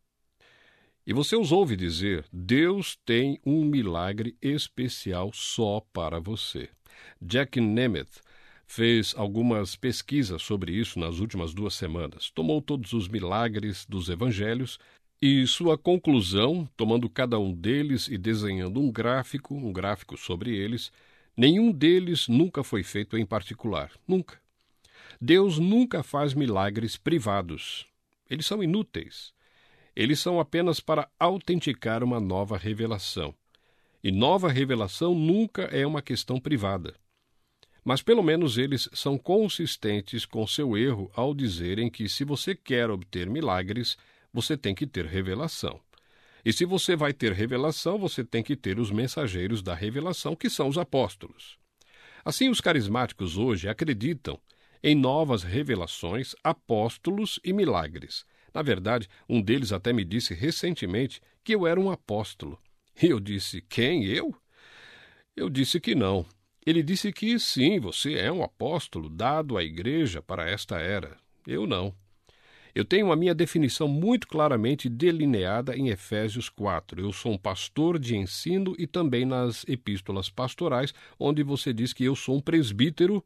S2: E você os ouve dizer, Deus tem um milagre especial só para você. Jack Nemeth fez algumas pesquisas sobre isso nas últimas duas semanas. Tomou todos os milagres dos evangelhos e sua conclusão, tomando cada um deles e desenhando um gráfico, um gráfico sobre eles, nenhum deles nunca foi feito em particular. Nunca. Deus nunca faz milagres privados. Eles são inúteis. Eles são apenas para autenticar uma nova revelação. E nova revelação nunca é uma questão privada. Mas pelo menos eles são consistentes com seu erro ao dizerem que se você quer obter milagres, você tem que ter revelação. E se você vai ter revelação, você tem que ter os mensageiros da revelação, que são os apóstolos. Assim, os carismáticos hoje acreditam em novas revelações, apóstolos e milagres. Na verdade, um deles até me disse recentemente que eu era um apóstolo. E eu disse, quem, eu? Eu disse que não. Ele disse que sim, você é um apóstolo dado à igreja para esta era. Eu não. Eu tenho a minha definição muito claramente delineada em Efésios quatro. Eu sou um pastor de ensino e também nas epístolas pastorais, onde você diz que eu sou um presbítero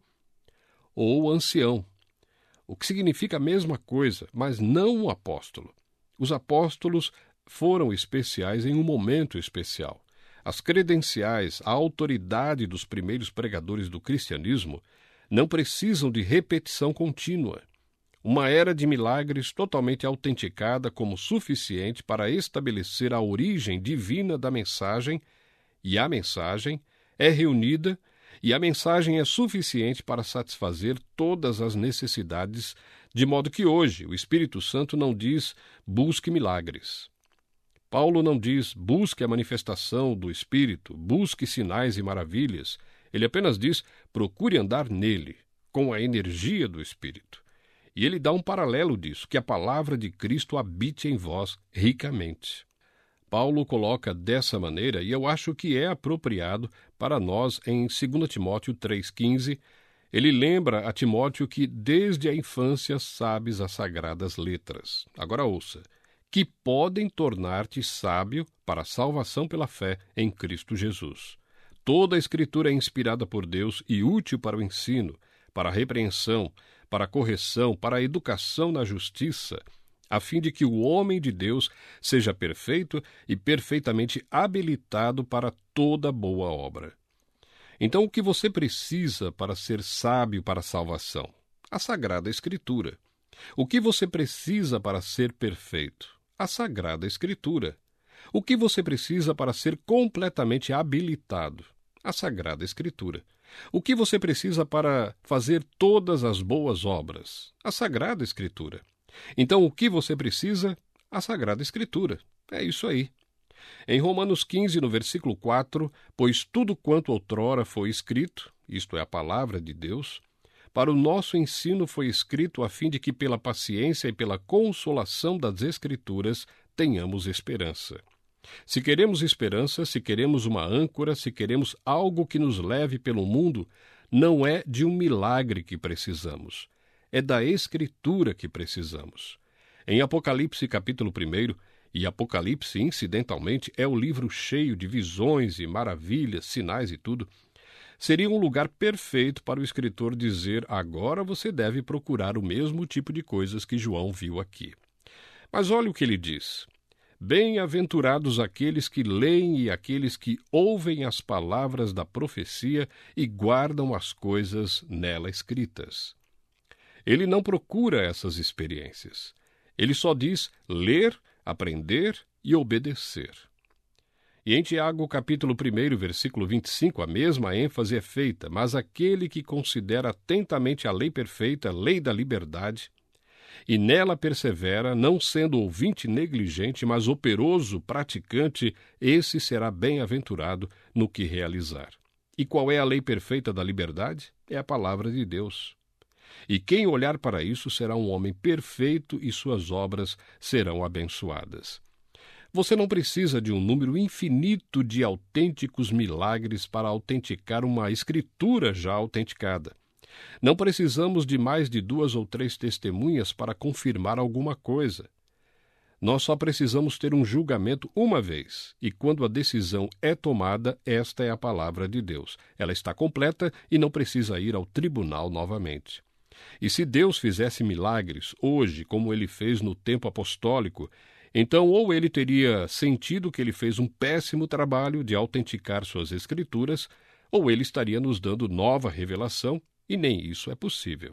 S2: ou ancião, o que significa a mesma coisa, mas não um apóstolo. Os apóstolos foram especiais em um momento especial. As credenciais, a autoridade dos primeiros pregadores do cristianismo não precisam de repetição contínua. Uma era de milagres totalmente autenticada como suficiente para estabelecer a origem divina da mensagem, e a mensagem é reunida, e a mensagem é suficiente para satisfazer todas as necessidades, de modo que hoje o Espírito Santo não diz busque milagres. Paulo não diz busque a manifestação do Espírito, busque sinais e maravilhas. Ele apenas diz procure andar nele, com a energia do Espírito. E ele dá um paralelo disso, que a palavra de Cristo habite em vós ricamente. Paulo coloca dessa maneira, e eu acho que é apropriado para nós em dois Timóteo três quinze. Ele lembra a Timóteo que desde a infância sabes as sagradas letras. Agora ouça, que podem tornar-te sábio para a salvação pela fé em Cristo Jesus. Toda a Escritura é inspirada por Deus e útil para o ensino, para a repreensão, para a correção, para a educação na justiça, a fim de que o homem de Deus seja perfeito e perfeitamente habilitado para toda boa obra. Então, o que você precisa para ser sábio para a salvação? A Sagrada Escritura. O que você precisa para ser perfeito? A Sagrada Escritura. O que você precisa para ser completamente habilitado? A Sagrada Escritura. O que você precisa para fazer todas as boas obras? A Sagrada Escritura. Então, o que você precisa? A Sagrada Escritura. É isso aí. Em Romanos quinze, no versículo quatro, pois tudo quanto outrora foi escrito, isto é a palavra de Deus, para o nosso ensino foi escrito a fim de que pela paciência e pela consolação das Escrituras tenhamos esperança. Se queremos esperança, se queremos uma âncora, se queremos algo que nos leve pelo mundo, não é de um milagre que precisamos. É da Escritura que precisamos. Em Apocalipse capítulo um, e Apocalipse, incidentalmente, é o livro cheio de visões e maravilhas, sinais e tudo, seria um lugar perfeito para o escritor dizer: agora você deve procurar o mesmo tipo de coisas que João viu aqui. Mas olha o que ele diz. Bem-aventurados aqueles que leem e aqueles que ouvem as palavras da profecia e guardam as coisas nela escritas. Ele não procura essas experiências. Ele só diz ler, aprender e obedecer. E em Tiago, capítulo um, versículo vinte e cinco, a mesma ênfase é feita, mas aquele que considera atentamente a lei perfeita, lei da liberdade, e nela persevera, não sendo ouvinte negligente, mas operoso, praticante, esse será bem-aventurado no que realizar. E qual é a lei perfeita da liberdade? É a palavra de Deus. E quem olhar para isso será um homem perfeito e suas obras serão abençoadas. Você não precisa de um número infinito de autênticos milagres para autenticar uma escritura já autenticada. Não precisamos de mais de duas ou três testemunhas para confirmar alguma coisa. Nós só precisamos ter um julgamento uma vez, e quando a decisão é tomada, esta é a palavra de Deus. Ela está completa e não precisa ir ao tribunal novamente. E se Deus fizesse milagres hoje, como ele fez no tempo apostólico, então ou ele teria sentido que ele fez um péssimo trabalho de autenticar suas escrituras, ou ele estaria nos dando nova revelação, e nem isso é possível.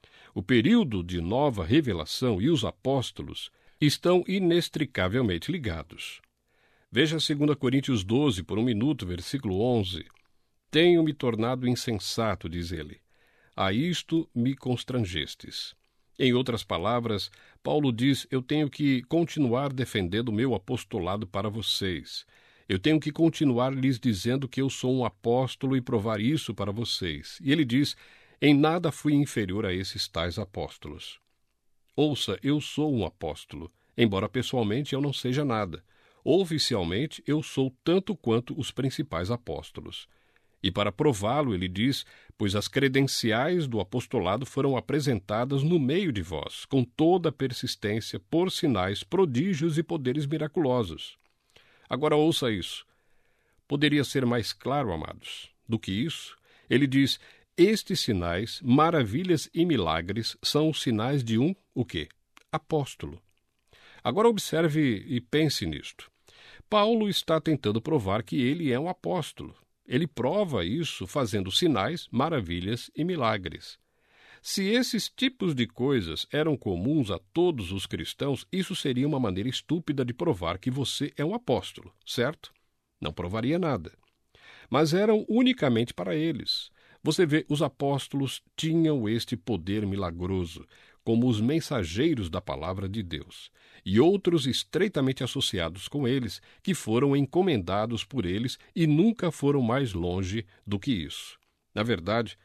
S2: O período de nova revelação e os apóstolos estão inextricavelmente ligados. Veja dois Coríntios doze, por um minuto, versículo onze. Tenho-me tornado insensato, diz ele. A isto me constrangestes. Em outras palavras, Paulo diz, eu tenho que continuar defendendo o meu apostolado para vocês. Eu tenho que continuar lhes dizendo que eu sou um apóstolo e provar isso para vocês. E ele diz, em nada fui inferior a esses tais apóstolos. Ouça, eu sou um apóstolo, embora pessoalmente eu não seja nada. Oficialmente, eu sou tanto quanto os principais apóstolos. E para prová-lo, ele diz, pois as credenciais do apostolado foram apresentadas no meio de vós, com toda a persistência, por sinais, prodígios e poderes miraculosos. Agora ouça isso. Poderia ser mais claro, amados, do que isso? Ele diz, estes sinais, maravilhas e milagres são os sinais de um, o quê? Apóstolo. Agora observe e pense nisto. Paulo está tentando provar que ele é um apóstolo. Ele prova isso fazendo sinais, maravilhas e milagres. Se esses tipos de coisas eram comuns a todos os cristãos, isso seria uma maneira estúpida de provar que você é um apóstolo, certo? Não provaria nada. Mas eram unicamente para eles. Você vê, os apóstolos tinham este poder milagroso, como os mensageiros da palavra de Deus, e outros estreitamente associados com eles, que foram encomendados por eles e nunca foram mais longe do que isso. Na verdade,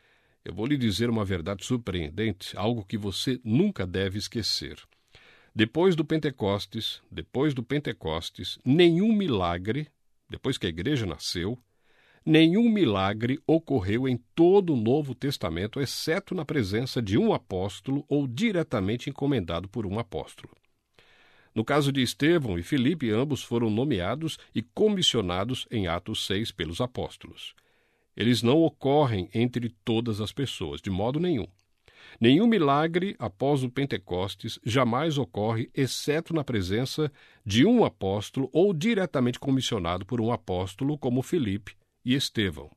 S2: eu vou lhe dizer uma verdade surpreendente, algo que você nunca deve esquecer. Depois do Pentecostes, depois do Pentecostes, nenhum milagre, depois que a igreja nasceu, nenhum milagre ocorreu em todo o Novo Testamento, exceto na presença de um apóstolo ou diretamente encomendado por um apóstolo. No caso de Estevão e Filipe, ambos foram nomeados e comissionados em Atos seis pelos apóstolos. Eles não ocorrem entre todas as pessoas, de modo nenhum. Nenhum milagre após o Pentecostes jamais ocorre, exceto na presença de um apóstolo ou diretamente comissionado por um apóstolo, como Filipe e Estevão.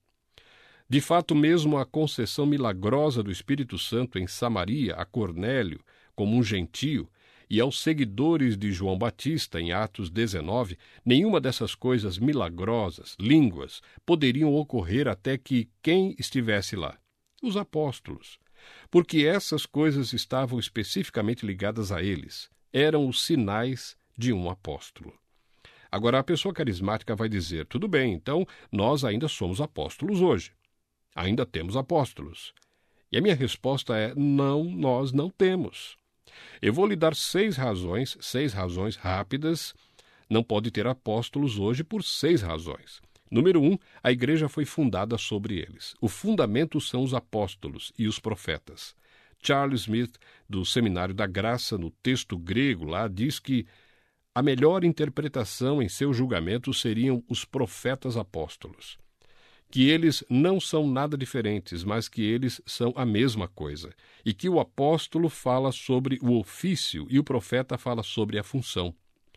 S2: De fato, mesmo a concessão milagrosa do Espírito Santo em Samaria a Cornélio, como um gentio, e aos seguidores de João Batista, em Atos dezenove, nenhuma dessas coisas milagrosas, línguas, poderiam ocorrer até que quem estivesse lá? Os apóstolos. Porque essas coisas estavam especificamente ligadas a eles. Eram os sinais de um apóstolo. Agora, a pessoa carismática vai dizer, tudo bem, então nós ainda somos apóstolos hoje. Ainda temos apóstolos. E a minha resposta é, não, nós não temos. Eu vou lhe dar seis razões, seis razões rápidas. Não pode ter apóstolos hoje por seis razões. Número um, a igreja foi fundada sobre eles. O fundamento são os apóstolos e os profetas. Charles Smith, do Seminário da Graça, no texto grego lá, diz que a melhor interpretação em seu julgamento seriam os profetas apóstolos. Que eles não são nada diferentes, mas que eles são a mesma coisa. E que o apóstolo fala sobre o ofício e o profeta fala sobre a função.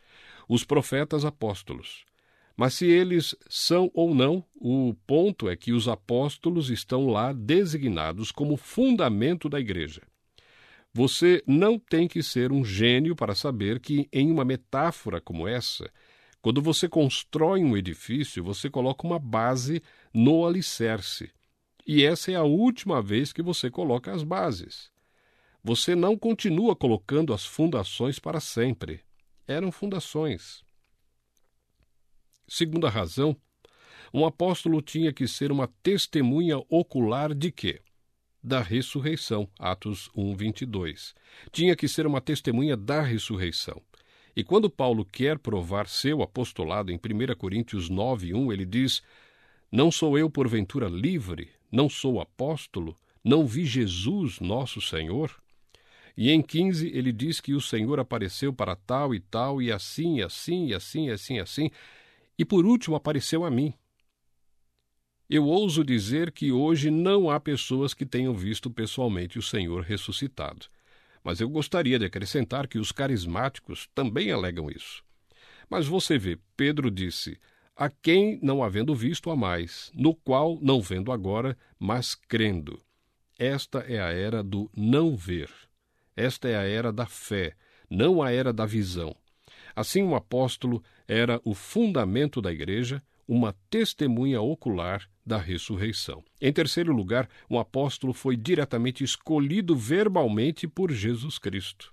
S2: Os profetas apóstolos. Mas se eles são ou não, o ponto é que os apóstolos estão lá designados como fundamento da igreja. Você não tem que ser um gênio para saber que, em uma metáfora como essa, quando você constrói um edifício, você coloca uma base no alicerce. E essa é a última vez que você coloca as bases. Você não continua colocando as fundações para sempre. Eram fundações. Segunda razão, um apóstolo tinha que ser uma testemunha ocular de quê? Da ressurreição, Atos um, vinte e dois. Tinha que ser uma testemunha da ressurreição. E quando Paulo quer provar seu apostolado em primeira Coríntios nove, um, ele diz, não sou eu porventura livre, não sou apóstolo, não vi Jesus nosso Senhor? E em quinze ele diz que o Senhor apareceu para tal e tal, e assim, e assim, e assim, e assim, e assim, e por último apareceu a mim. Eu ouso dizer que hoje não há pessoas que tenham visto pessoalmente o Senhor ressuscitado. Mas eu gostaria de acrescentar que os carismáticos também alegam isso. Mas você vê, Pedro disse, a quem não havendo visto há mais, no qual não vendo agora, mas crendo. Esta é a era do não ver. Esta é a era da fé, não a era da visão. Assim, o apóstolo era o fundamento da igreja, uma testemunha ocular da ressurreição. Em terceiro lugar, um apóstolo foi diretamente escolhido verbalmente por Jesus Cristo.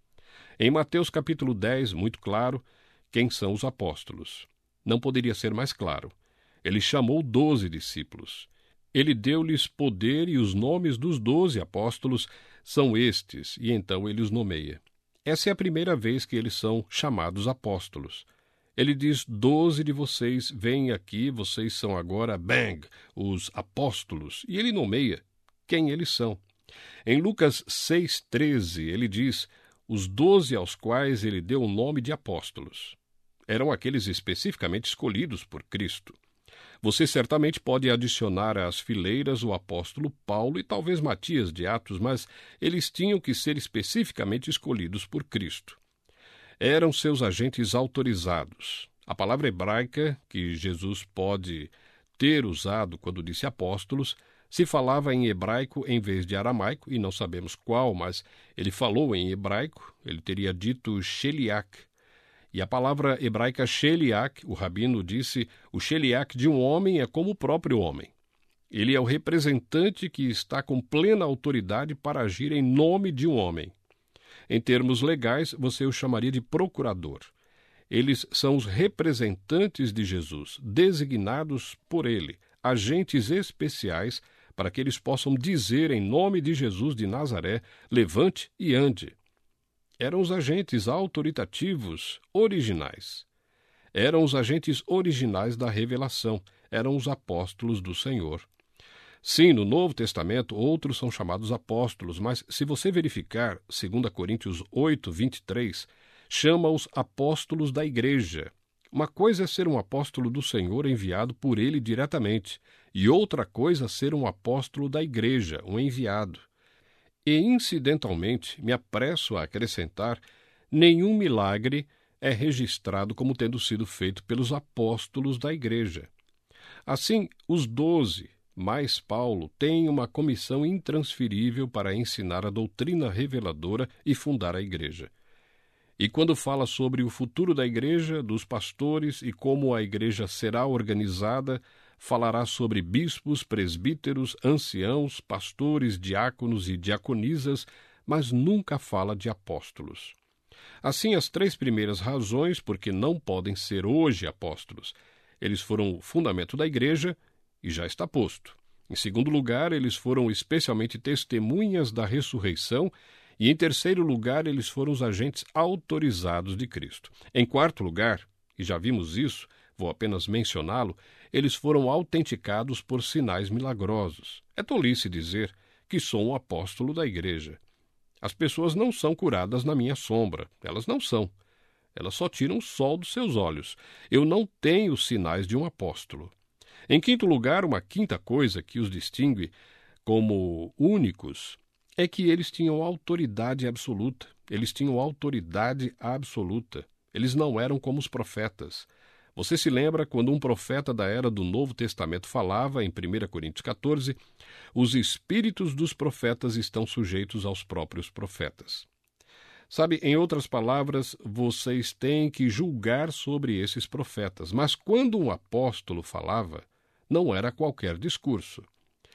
S2: Em Mateus capítulo dez, muito claro, quem são os apóstolos. Não poderia ser mais claro. Ele chamou doze discípulos. Ele deu-lhes poder e os nomes dos doze apóstolos são estes, e então ele os nomeia. Essa é a primeira vez que eles são chamados apóstolos. Ele diz, doze de vocês vêm aqui, vocês são agora, bang, os apóstolos. E ele nomeia quem eles são. Em Lucas seis, treze, ele diz, os doze aos quais ele deu o nome de apóstolos. Eram aqueles especificamente escolhidos por Cristo. Você certamente pode adicionar às fileiras o apóstolo Paulo e talvez Matias de Atos, mas eles tinham que ser especificamente escolhidos por Cristo. Eram seus agentes autorizados. A palavra hebraica, que Jesus pode ter usado quando disse apóstolos, se falava em hebraico em vez de aramaico, e não sabemos qual, mas ele falou em hebraico, ele teria dito sheliach. E a palavra hebraica sheliach, o rabino disse, o sheliach de um homem é como o próprio homem. Ele é o representante que está com plena autoridade para agir em nome de um homem. Em termos legais, você o chamaria de procurador. Eles são os representantes de Jesus, designados por ele, agentes especiais para que eles possam dizer em nome de Jesus de Nazaré, levante e ande. Eram os agentes autoritativos originais. Eram os agentes originais da revelação, eram os apóstolos do Senhor. Sim, no Novo Testamento, outros são chamados apóstolos, mas se você verificar, segundo Coríntios oito, vinte e três, chama-os apóstolos da igreja. Uma coisa é ser um apóstolo do Senhor enviado por ele diretamente, e outra coisa ser um apóstolo da igreja, um enviado. E, incidentalmente, me apresso a acrescentar, nenhum milagre é registrado como tendo sido feito pelos apóstolos da igreja. Assim, os doze, mais Paulo, têm uma comissão intransferível para ensinar a doutrina reveladora e fundar a igreja. E quando fala sobre o futuro da igreja, dos pastores e como a igreja será organizada, falará sobre bispos, presbíteros, anciãos, pastores, diáconos e diaconisas, mas nunca fala de apóstolos. Assim, as três primeiras razões por que não podem ser hoje apóstolos. Eles foram o fundamento da igreja e já está posto. Em segundo lugar, eles foram especialmente testemunhas da ressurreição. E, em terceiro lugar, eles foram os agentes autorizados de Cristo. Em quarto lugar, e já vimos isso, vou apenas mencioná-lo, eles foram autenticados por sinais milagrosos. É tolice dizer que sou um apóstolo da igreja. As pessoas não são curadas na minha sombra. Elas não são. Elas só tiram o sol dos seus olhos. Eu não tenho os sinais de um apóstolo. Em quinto lugar, uma quinta coisa que os distingue como únicos é que eles tinham autoridade absoluta. Eles tinham autoridade absoluta. Eles não eram como os profetas. Você se lembra quando um profeta da era do Novo Testamento falava, em primeira Coríntios quatorze, os espíritos dos profetas estão sujeitos aos próprios profetas. Sabe, em outras palavras, vocês têm que julgar sobre esses profetas. Mas quando um apóstolo falava, não era qualquer discurso.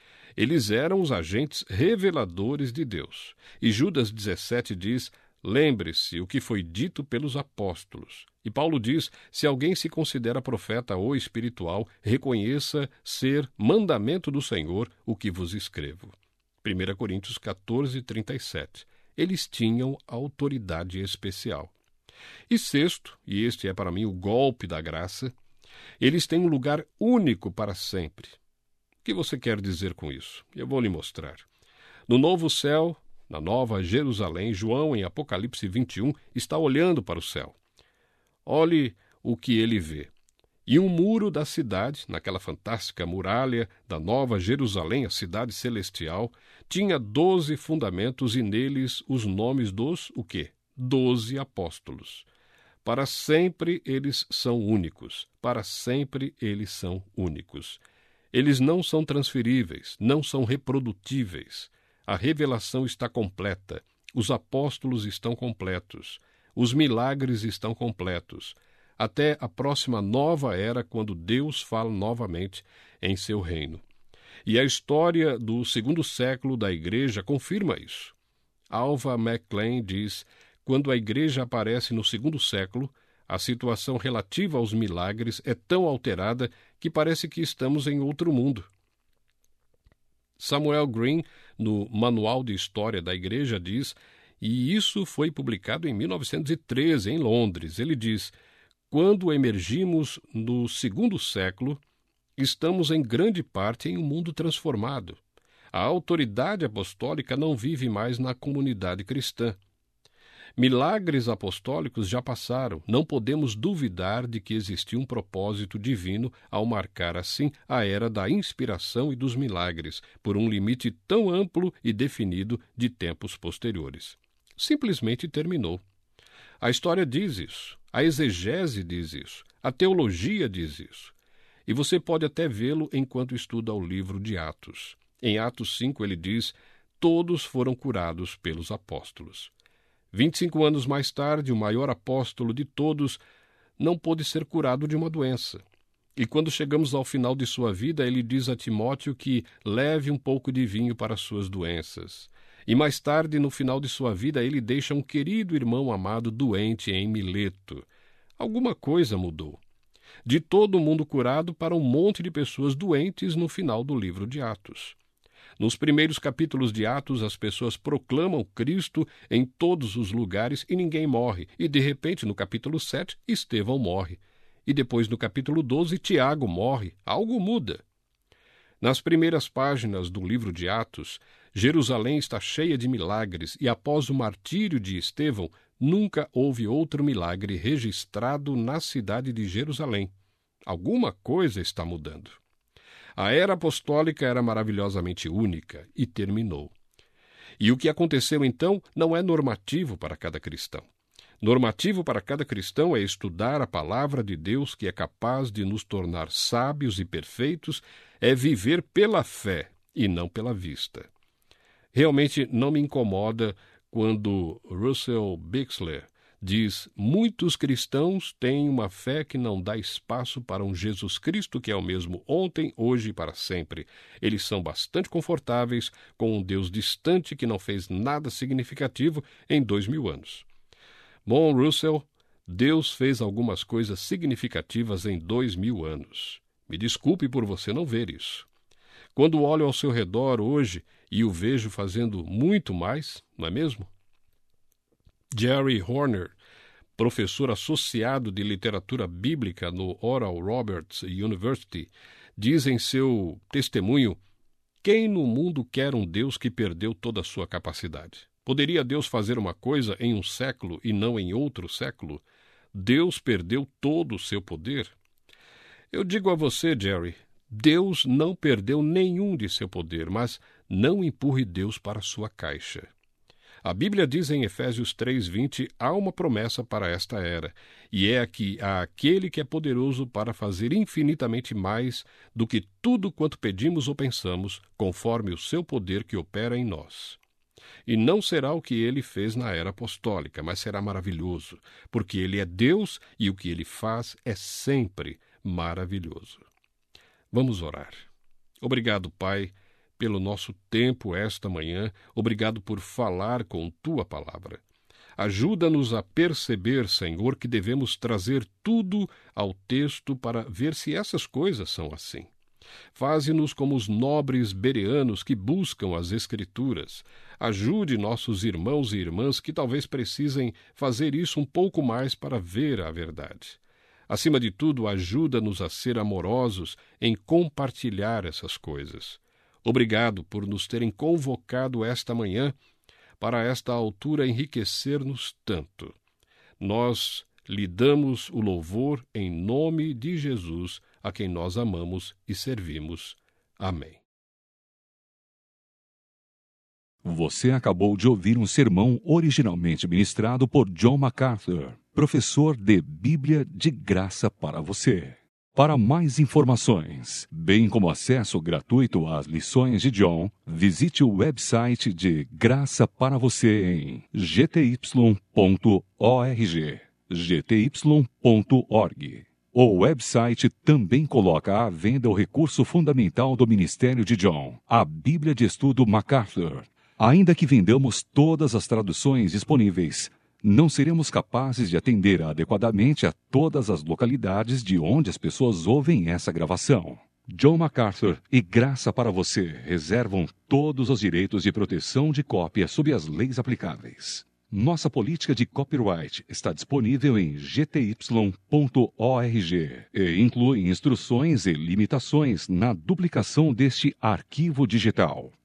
S2: Eles eram os agentes reveladores de Deus. E Judas dezessete diz, lembre-se o que foi dito pelos apóstolos. E Paulo diz, se alguém se considera profeta ou espiritual, reconheça ser mandamento do Senhor o que vos escrevo. primeira Coríntios quatorze, trinta e sete. Eles tinham autoridade especial. E sexto, e este é para mim o golpe da graça, eles têm um lugar único para sempre. O que você quer dizer com isso? Eu vou lhe mostrar. No novo céu, na nova Jerusalém, João, em Apocalipse vinte e um, está olhando para o céu. Olhe o que ele vê. E um muro da cidade, naquela fantástica muralha da nova Jerusalém, a cidade celestial, tinha doze fundamentos e neles os nomes dos, o quê? Doze apóstolos. Para sempre eles são únicos. Para sempre eles são únicos. Eles não são transferíveis, não são reprodutíveis. A revelação está completa. Os apóstolos estão completos. Os milagres estão completos. Até a próxima nova era, quando Deus fala novamente em seu reino. E a história do segundo século da igreja confirma isso. Alva McClain diz, quando a igreja aparece no segundo século, a situação relativa aos milagres é tão alterada que parece que estamos em outro mundo. Samuel Green, no Manual de História da Igreja, diz, e isso foi publicado em mil novecentos e treze, em Londres, ele diz, quando emergimos no segundo século, estamos em grande parte em um mundo transformado. A autoridade apostólica não vive mais na comunidade cristã. Milagres apostólicos já passaram. Não podemos duvidar de que existiu um propósito divino ao marcar assim a era da inspiração e dos milagres, por um limite tão amplo e definido de tempos posteriores. Simplesmente terminou. A história diz isso, a exegese diz isso, a teologia diz isso. E você pode até vê-lo enquanto estuda o livro de Atos. Em Atos cinco ele diz, todos foram curados pelos apóstolos. vinte e cinco anos mais tarde, o maior apóstolo de todos não pôde ser curado de uma doença. E quando chegamos ao final de sua vida, ele diz a Timóteo que leve um pouco de vinho para suas doenças. E mais tarde, no final de sua vida, ele deixa um querido irmão amado doente em Mileto. Alguma coisa mudou. De todo mundo curado para um monte de pessoas doentes no final do livro de Atos. Nos primeiros capítulos de Atos, as pessoas proclamam Cristo em todos os lugares e ninguém morre. E, de repente, no capítulo sete, Estevão morre. E depois, no capítulo doze, Tiago morre. Algo muda. Nas primeiras páginas do livro de Atos, Jerusalém está cheia de milagres e, após o martírio de Estevão, nunca houve outro milagre registrado na cidade de Jerusalém. Alguma coisa está mudando. A era apostólica era maravilhosamente única e terminou. E o que aconteceu então não é normativo para cada cristão. Normativo para cada cristão é estudar a palavra de Deus, que é capaz de nos tornar sábios e perfeitos, é viver pela fé e não pela vista. Realmente não me incomoda quando Russell Bixler diz: muitos cristãos têm uma fé que não dá espaço para um Jesus Cristo que é o mesmo ontem, hoje e para sempre. Eles são bastante confortáveis com um Deus distante que não fez nada significativo em dois mil anos. Bom, Russell, Deus fez algumas coisas significativas em dois mil anos. Me desculpe por você não ver isso. Quando olho ao seu redor hoje e o vejo fazendo muito mais, não é mesmo? Jerry Horner, professor associado de literatura bíblica no Oral Roberts University, diz em seu testemunho: quem no mundo quer um Deus que perdeu toda a sua capacidade? Poderia Deus fazer uma coisa em um século e não em outro século? Deus perdeu todo o seu poder? Eu digo a você, Jerry, Deus não perdeu nenhum de seu poder, mas não empurre Deus para sua caixa. A Bíblia diz em Efésios três, vinte, há uma promessa para esta era, e é que há aquele que é poderoso para fazer infinitamente mais do que tudo quanto pedimos ou pensamos, conforme o seu poder que opera em nós. E não será o que ele fez na era apostólica, mas será maravilhoso, porque ele é Deus e o que ele faz é sempre maravilhoso. Vamos orar. Obrigado, Pai, pelo nosso tempo esta manhã. Obrigado por falar com Tua palavra. Ajuda-nos a perceber, Senhor, que devemos trazer tudo ao texto para ver se essas coisas são assim. Faze-nos como os nobres bereanos que buscam as Escrituras. Ajude nossos irmãos e irmãs que talvez precisem fazer isso um pouco mais para ver a verdade. Acima de tudo, ajuda-nos a ser amorosos em compartilhar essas coisas. Obrigado por nos terem convocado esta manhã para esta altura enriquecer-nos tanto. Nós lhe damos o louvor em nome de Jesus, a quem nós amamos e servimos. Amém.
S1: Você acabou de ouvir um sermão originalmente ministrado por John MacArthur, professor de Bíblia de Graça para você. Para mais informações, bem como acesso gratuito às lições de John, visite o website de Graça para Você em g t y ponto org, g t y ponto org. O website também coloca à venda o recurso fundamental do ministério de John, a Bíblia de Estudo MacArthur. Ainda que vendamos todas as traduções disponíveis, não seremos capazes de atender adequadamente a todas as localidades de onde as pessoas ouvem essa gravação. John MacArthur e Graça para Você reservam todos os direitos de proteção de cópia sob as leis aplicáveis. Nossa política de copyright está disponível em g t y ponto org e inclui instruções e limitações na duplicação deste arquivo digital.